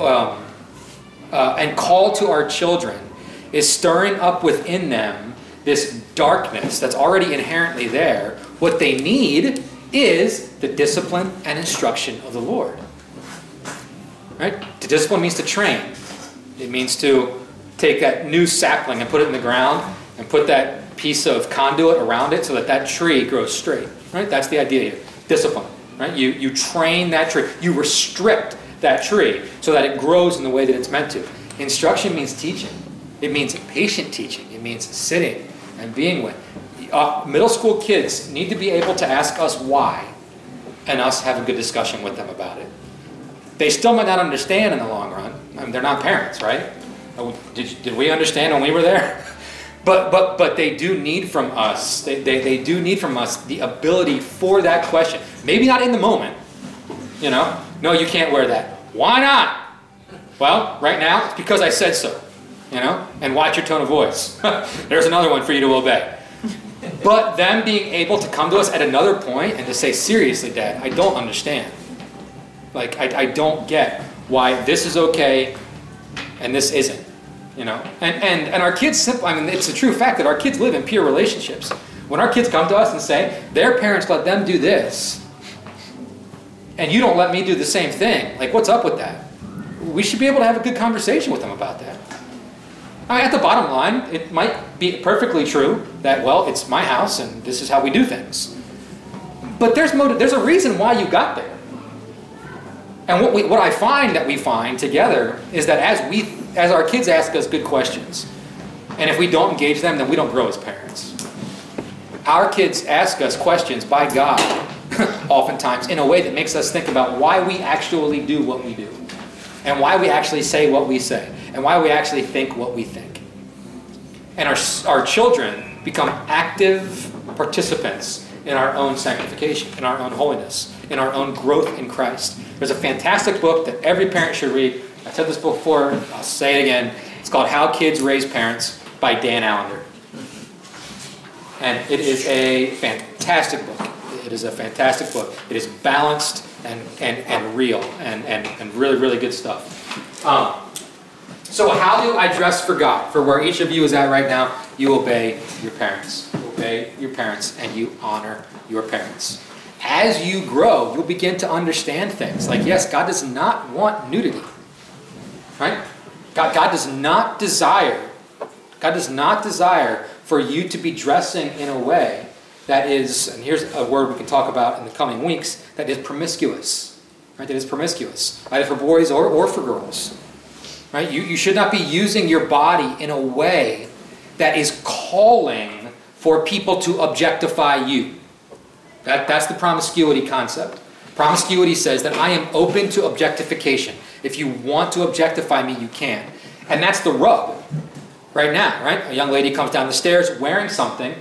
call to our children is stirring up within them this darkness that's already inherently there, what they need is the discipline and instruction of the Lord. Right? To discipline means to train. It means to take that new sapling and put it in the ground and put that piece of conduit around it so that that tree grows straight. Right? That's the idea here. Discipline. Right? You train that tree. You restrict that tree so that it grows in the way that it's meant to. Instruction means teaching. It means patient teaching. It means sitting and being with. Middle school kids need to be able to ask us why and us have a good discussion with them about it. They still might not understand in the long run. I mean, they're not parents, right? Did we understand when we were there? But they do need from us. They do need from us the ability for that question. Maybe not in the moment. You know, no, you can't wear that. Why not? Well, right now it's because I said so. You know, and watch your tone of voice. There's another one for you to obey. But them being able to come to us at another point and to say, seriously, Dad, I don't understand. Like, I don't get why this is okay and this isn't, you know? And our kids, it's a true fact that our kids live in peer relationships. When our kids come to us and say, their parents let them do this, and you don't let me do the same thing, like, what's up with that? We should be able to have a good conversation with them about that. I mean, at the bottom line, it might be perfectly true that, well, it's my house and this is how we do things. But there's a reason why you got there. And what I find that we find together is that as our kids ask us good questions, and if we don't engage them, then we don't grow as parents. Our kids ask us questions by God, oftentimes, in a way that makes us think about why we actually do what we do, and why we actually say what we say, and why we actually think what we think. And our children become active participants in our own sanctification, in our own holiness, in our own growth in Christ. There's a fantastic book that every parent should read. I've said this book before, I'll say it again. It's called How Kids Raise Parents by Dan Allender. And it is a fantastic book. It is a fantastic book. It is balanced and real and really, really good stuff. So how do I dress for God? For where each of you is at right now, you obey your parents. You obey your parents and you honor your parents. As you grow, you'll begin to understand things. Like, yes, God does not want nudity. Right? God does not desire for you to be dressing in a way that is, and here's a word we can talk about in the coming weeks, that is promiscuous. Right? That is promiscuous. Either for boys or for girls. Right? You should not be using your body in a way that is calling for people to objectify you. That's the promiscuity concept. Promiscuity says that I am open to objectification. If you want to objectify me, you can. And that's the rub right now, right? A young lady comes down the stairs wearing something.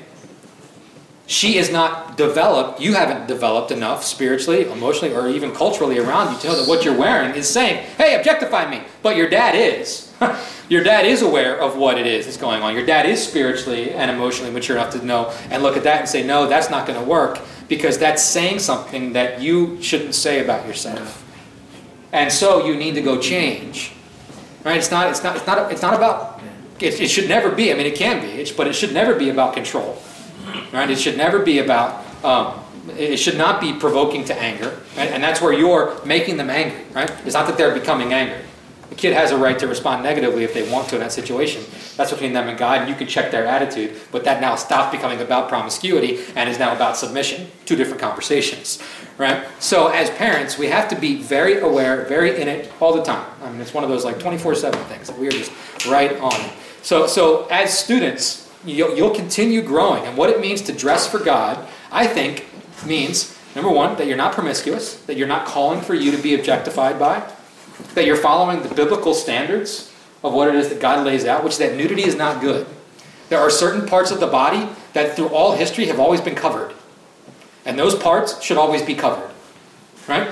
She is not developed, you haven't developed enough spiritually, emotionally, or even culturally around you to know that what you're wearing is saying, hey, objectify me. But your dad is. Your dad is aware of what it is that's going on. Your dad is spiritually and emotionally mature enough to know and look at that and say, no, that's not going to work because that's saying something that you shouldn't say about yourself. And so you need to go change. Right? It's not about, it should never be, I mean, it can be, but it should never be about control. Right? It should never be about, it should not be provoking to anger. Right? And that's where you're making them angry. Right? It's not that they're becoming angry. The kid has a right to respond negatively if they want to in that situation. That's between them and God, and you can check their attitude. But that now stops becoming about promiscuity and is now about submission. Two different conversations. Right? So as parents, we have to be very aware, very in it all the time. I mean, it's one of those like 24/7 things that we are just right on it. So as students, you'll continue growing. And what it means to dress for God, I think, means, number one, that you're not promiscuous, that you're not calling for you to be objectified by, that you're following the biblical standards of what it is that God lays out, which is that nudity is not good. There are certain parts of the body that through all history have always been covered. And those parts should always be covered. Right?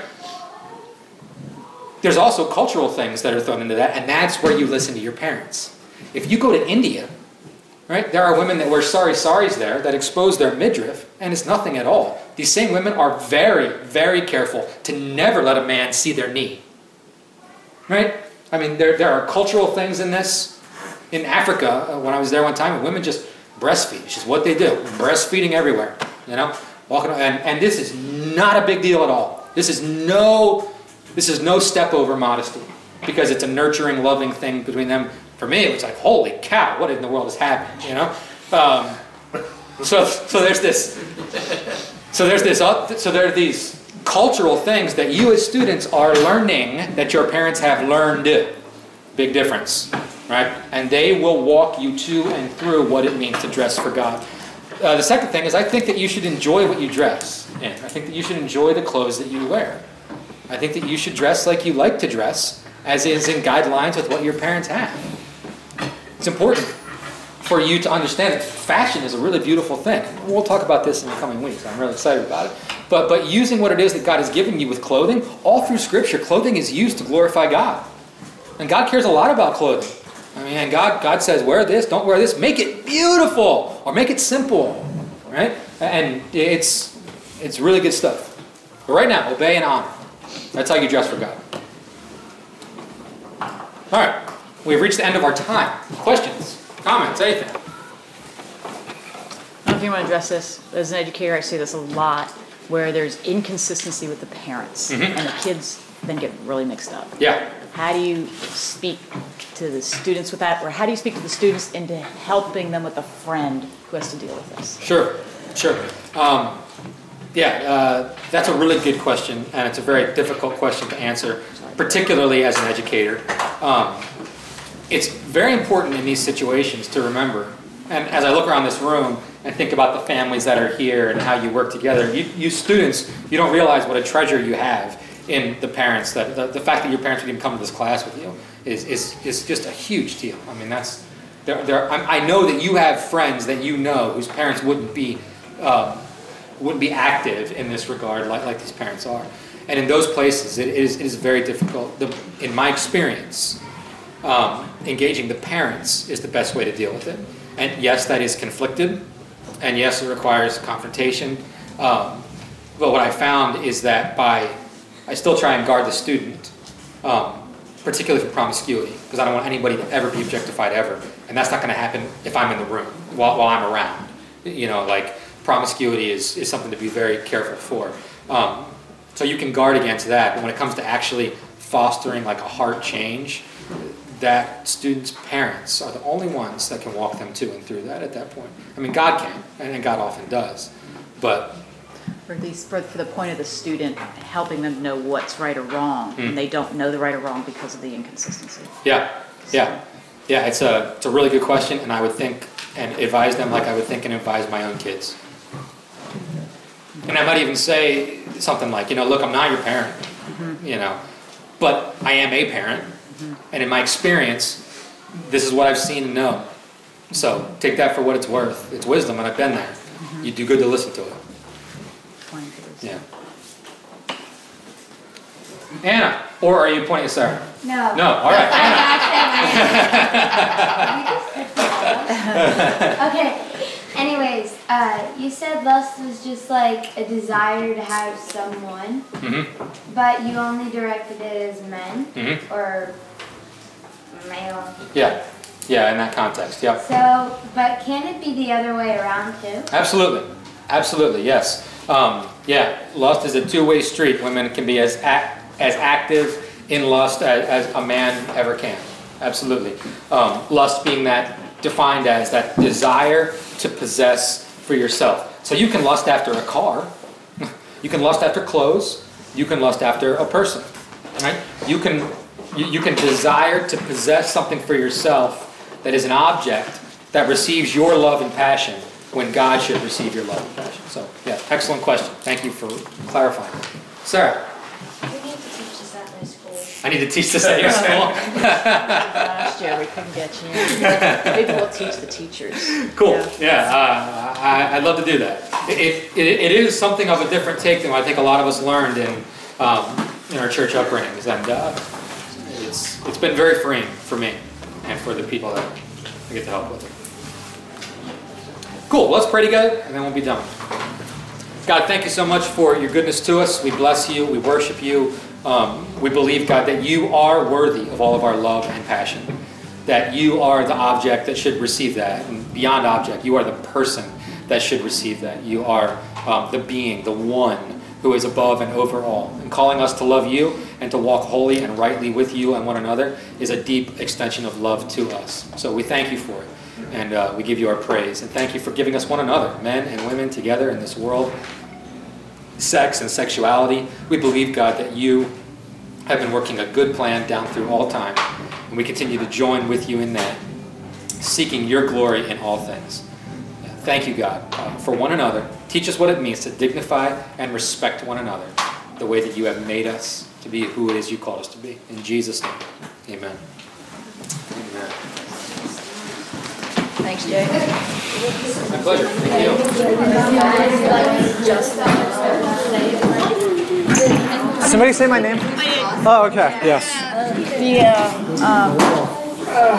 There's also cultural things that are thrown into that, and that's where you listen to your parents. If you go to India, right, there are women that wear saris there that expose their midriff, and it's nothing at all. These same women are very, very careful to never let a man see their knee. Right? I mean, there are cultural things in this. In Africa, when I was there one time, women just breastfeed. It's just what they do. Breastfeeding everywhere. You know? Walking, and this is not a big deal at all. This is no step over modesty. Because it's a nurturing, loving thing between them. For me, it was like, holy cow, what in the world is happening? You know? So there's this. So there are these cultural things that you as students are learning that your parents have learned. Big difference, right? And they will walk you to and through what it means to dress for God. The second thing is I think that you should enjoy what you dress in. I think that you should enjoy the clothes that you wear. I think that you should dress like you like to dress, as is in guidelines with what your parents have. It's important for you to understand that fashion is a really beautiful thing. We'll talk about this in the coming weeks. I'm really excited about it. But using what it is that God has given you with clothing, all through Scripture, clothing is used to glorify God. And God cares a lot about clothing. I mean, God says, wear this, don't wear this. Make it beautiful or make it simple. right? And it's really good stuff. But right now, obey and honor. That's how you dress for God. All right, we've reached the end of our time. Questions, comments, anything? I don't know if you want to address this. As an educator, I see this a lot where there's inconsistency with the parents and the kids then get really mixed up. Yeah. How do you speak to the students with that? Or how do you speak to the students into helping them with a friend who has to deal with this? Sure. That's a really good question, and it's a very difficult question to answer, particularly as an educator. It's very important in these situations to remember, and as I look around this room and think about the families that are here and how you work together, you students, you don't realize what a treasure you have in the parents. That the fact that your parents would even come to this class with you is just a huge deal. I mean, I know that you have friends that you know whose parents wouldn't be active in this regard like these parents are. And in those places, it is very difficult. In my experience, engaging the parents is the best way to deal with it. And yes, that is conflicted, and yes, it requires confrontation. But what I found is that I still try and guard the student, particularly for promiscuity, because I don't want anybody to ever be objectified ever. And that's not going to happen if I'm in the room while I'm around. Promiscuity is something to be very careful for. So you can guard against that. But when it comes to actually fostering like a heart change, that students' parents are the only ones that can walk them to and through that at that point. I mean, God can, and God often does. But Or at least for the point of the student, helping them know what's right or wrong, and they don't know the right or wrong because of the inconsistency. Yeah. It's a really good question, and I would think and advise them like I would think and advise my own kids. And I might even say something like, look, I'm not your parent, but I am a parent, and in my experience, this is what I've seen and known. So take that for what it's worth. It's wisdom, and I've been there. You do good to listen to it. Yeah. Anna, or are you pointing at Sarah? No. No, all right, Anna. Okay. Anyways, you said lust was just like a desire to have someone, but you only directed it as men or male. Yeah, in that context, yeah. So, but can it be the other way around too? Absolutely, yes. Lust is a two-way street. Women can be as active in lust as a man ever can. Absolutely. Lust being defined as that desire to possess for yourself. So you can lust after a car, you can lust after clothes, you can lust after a person, right? You can desire to possess something for yourself that is an object that receives your love and passion when God should receive your love and passion. So, excellent question. Thank you for clarifying. Sarah? We need to teach this at my school. I need to teach this at your school. Last year we couldn't get you in. Maybe we'll teach the teachers. Cool. I'd love to do that. It is something of a different take than what I think a lot of us learned in our church upbringings, and it's been very freeing for me and for the people that I get to help with it. Cool. Let's pray together, and then we'll be done. God, thank you so much for your goodness to us. We bless you. We worship you. We believe, God, that you are worthy of all of our love and passion, that you are the object that should receive that, and beyond object, you are the person that should receive that. You are the being, the one who is above and over all. And calling us to love you and to walk holy and rightly with you and one another is a deep extension of love to us. So we thank you for it, and we give you our praise. And thank you for giving us one another, men and women together in this world. Sex and sexuality, we believe, God, that you have been working a good plan down through all time, and we continue to join with you in that, seeking your glory in all things. Thank you, God, for one another. Teach us what it means to dignify and respect one another the way that you have made us to be who it is you called us to be. In Jesus' name, amen. Amen. Thanks, Jay. My pleasure. Thank you. Somebody say my name? Oh, okay. Yes. Yeah.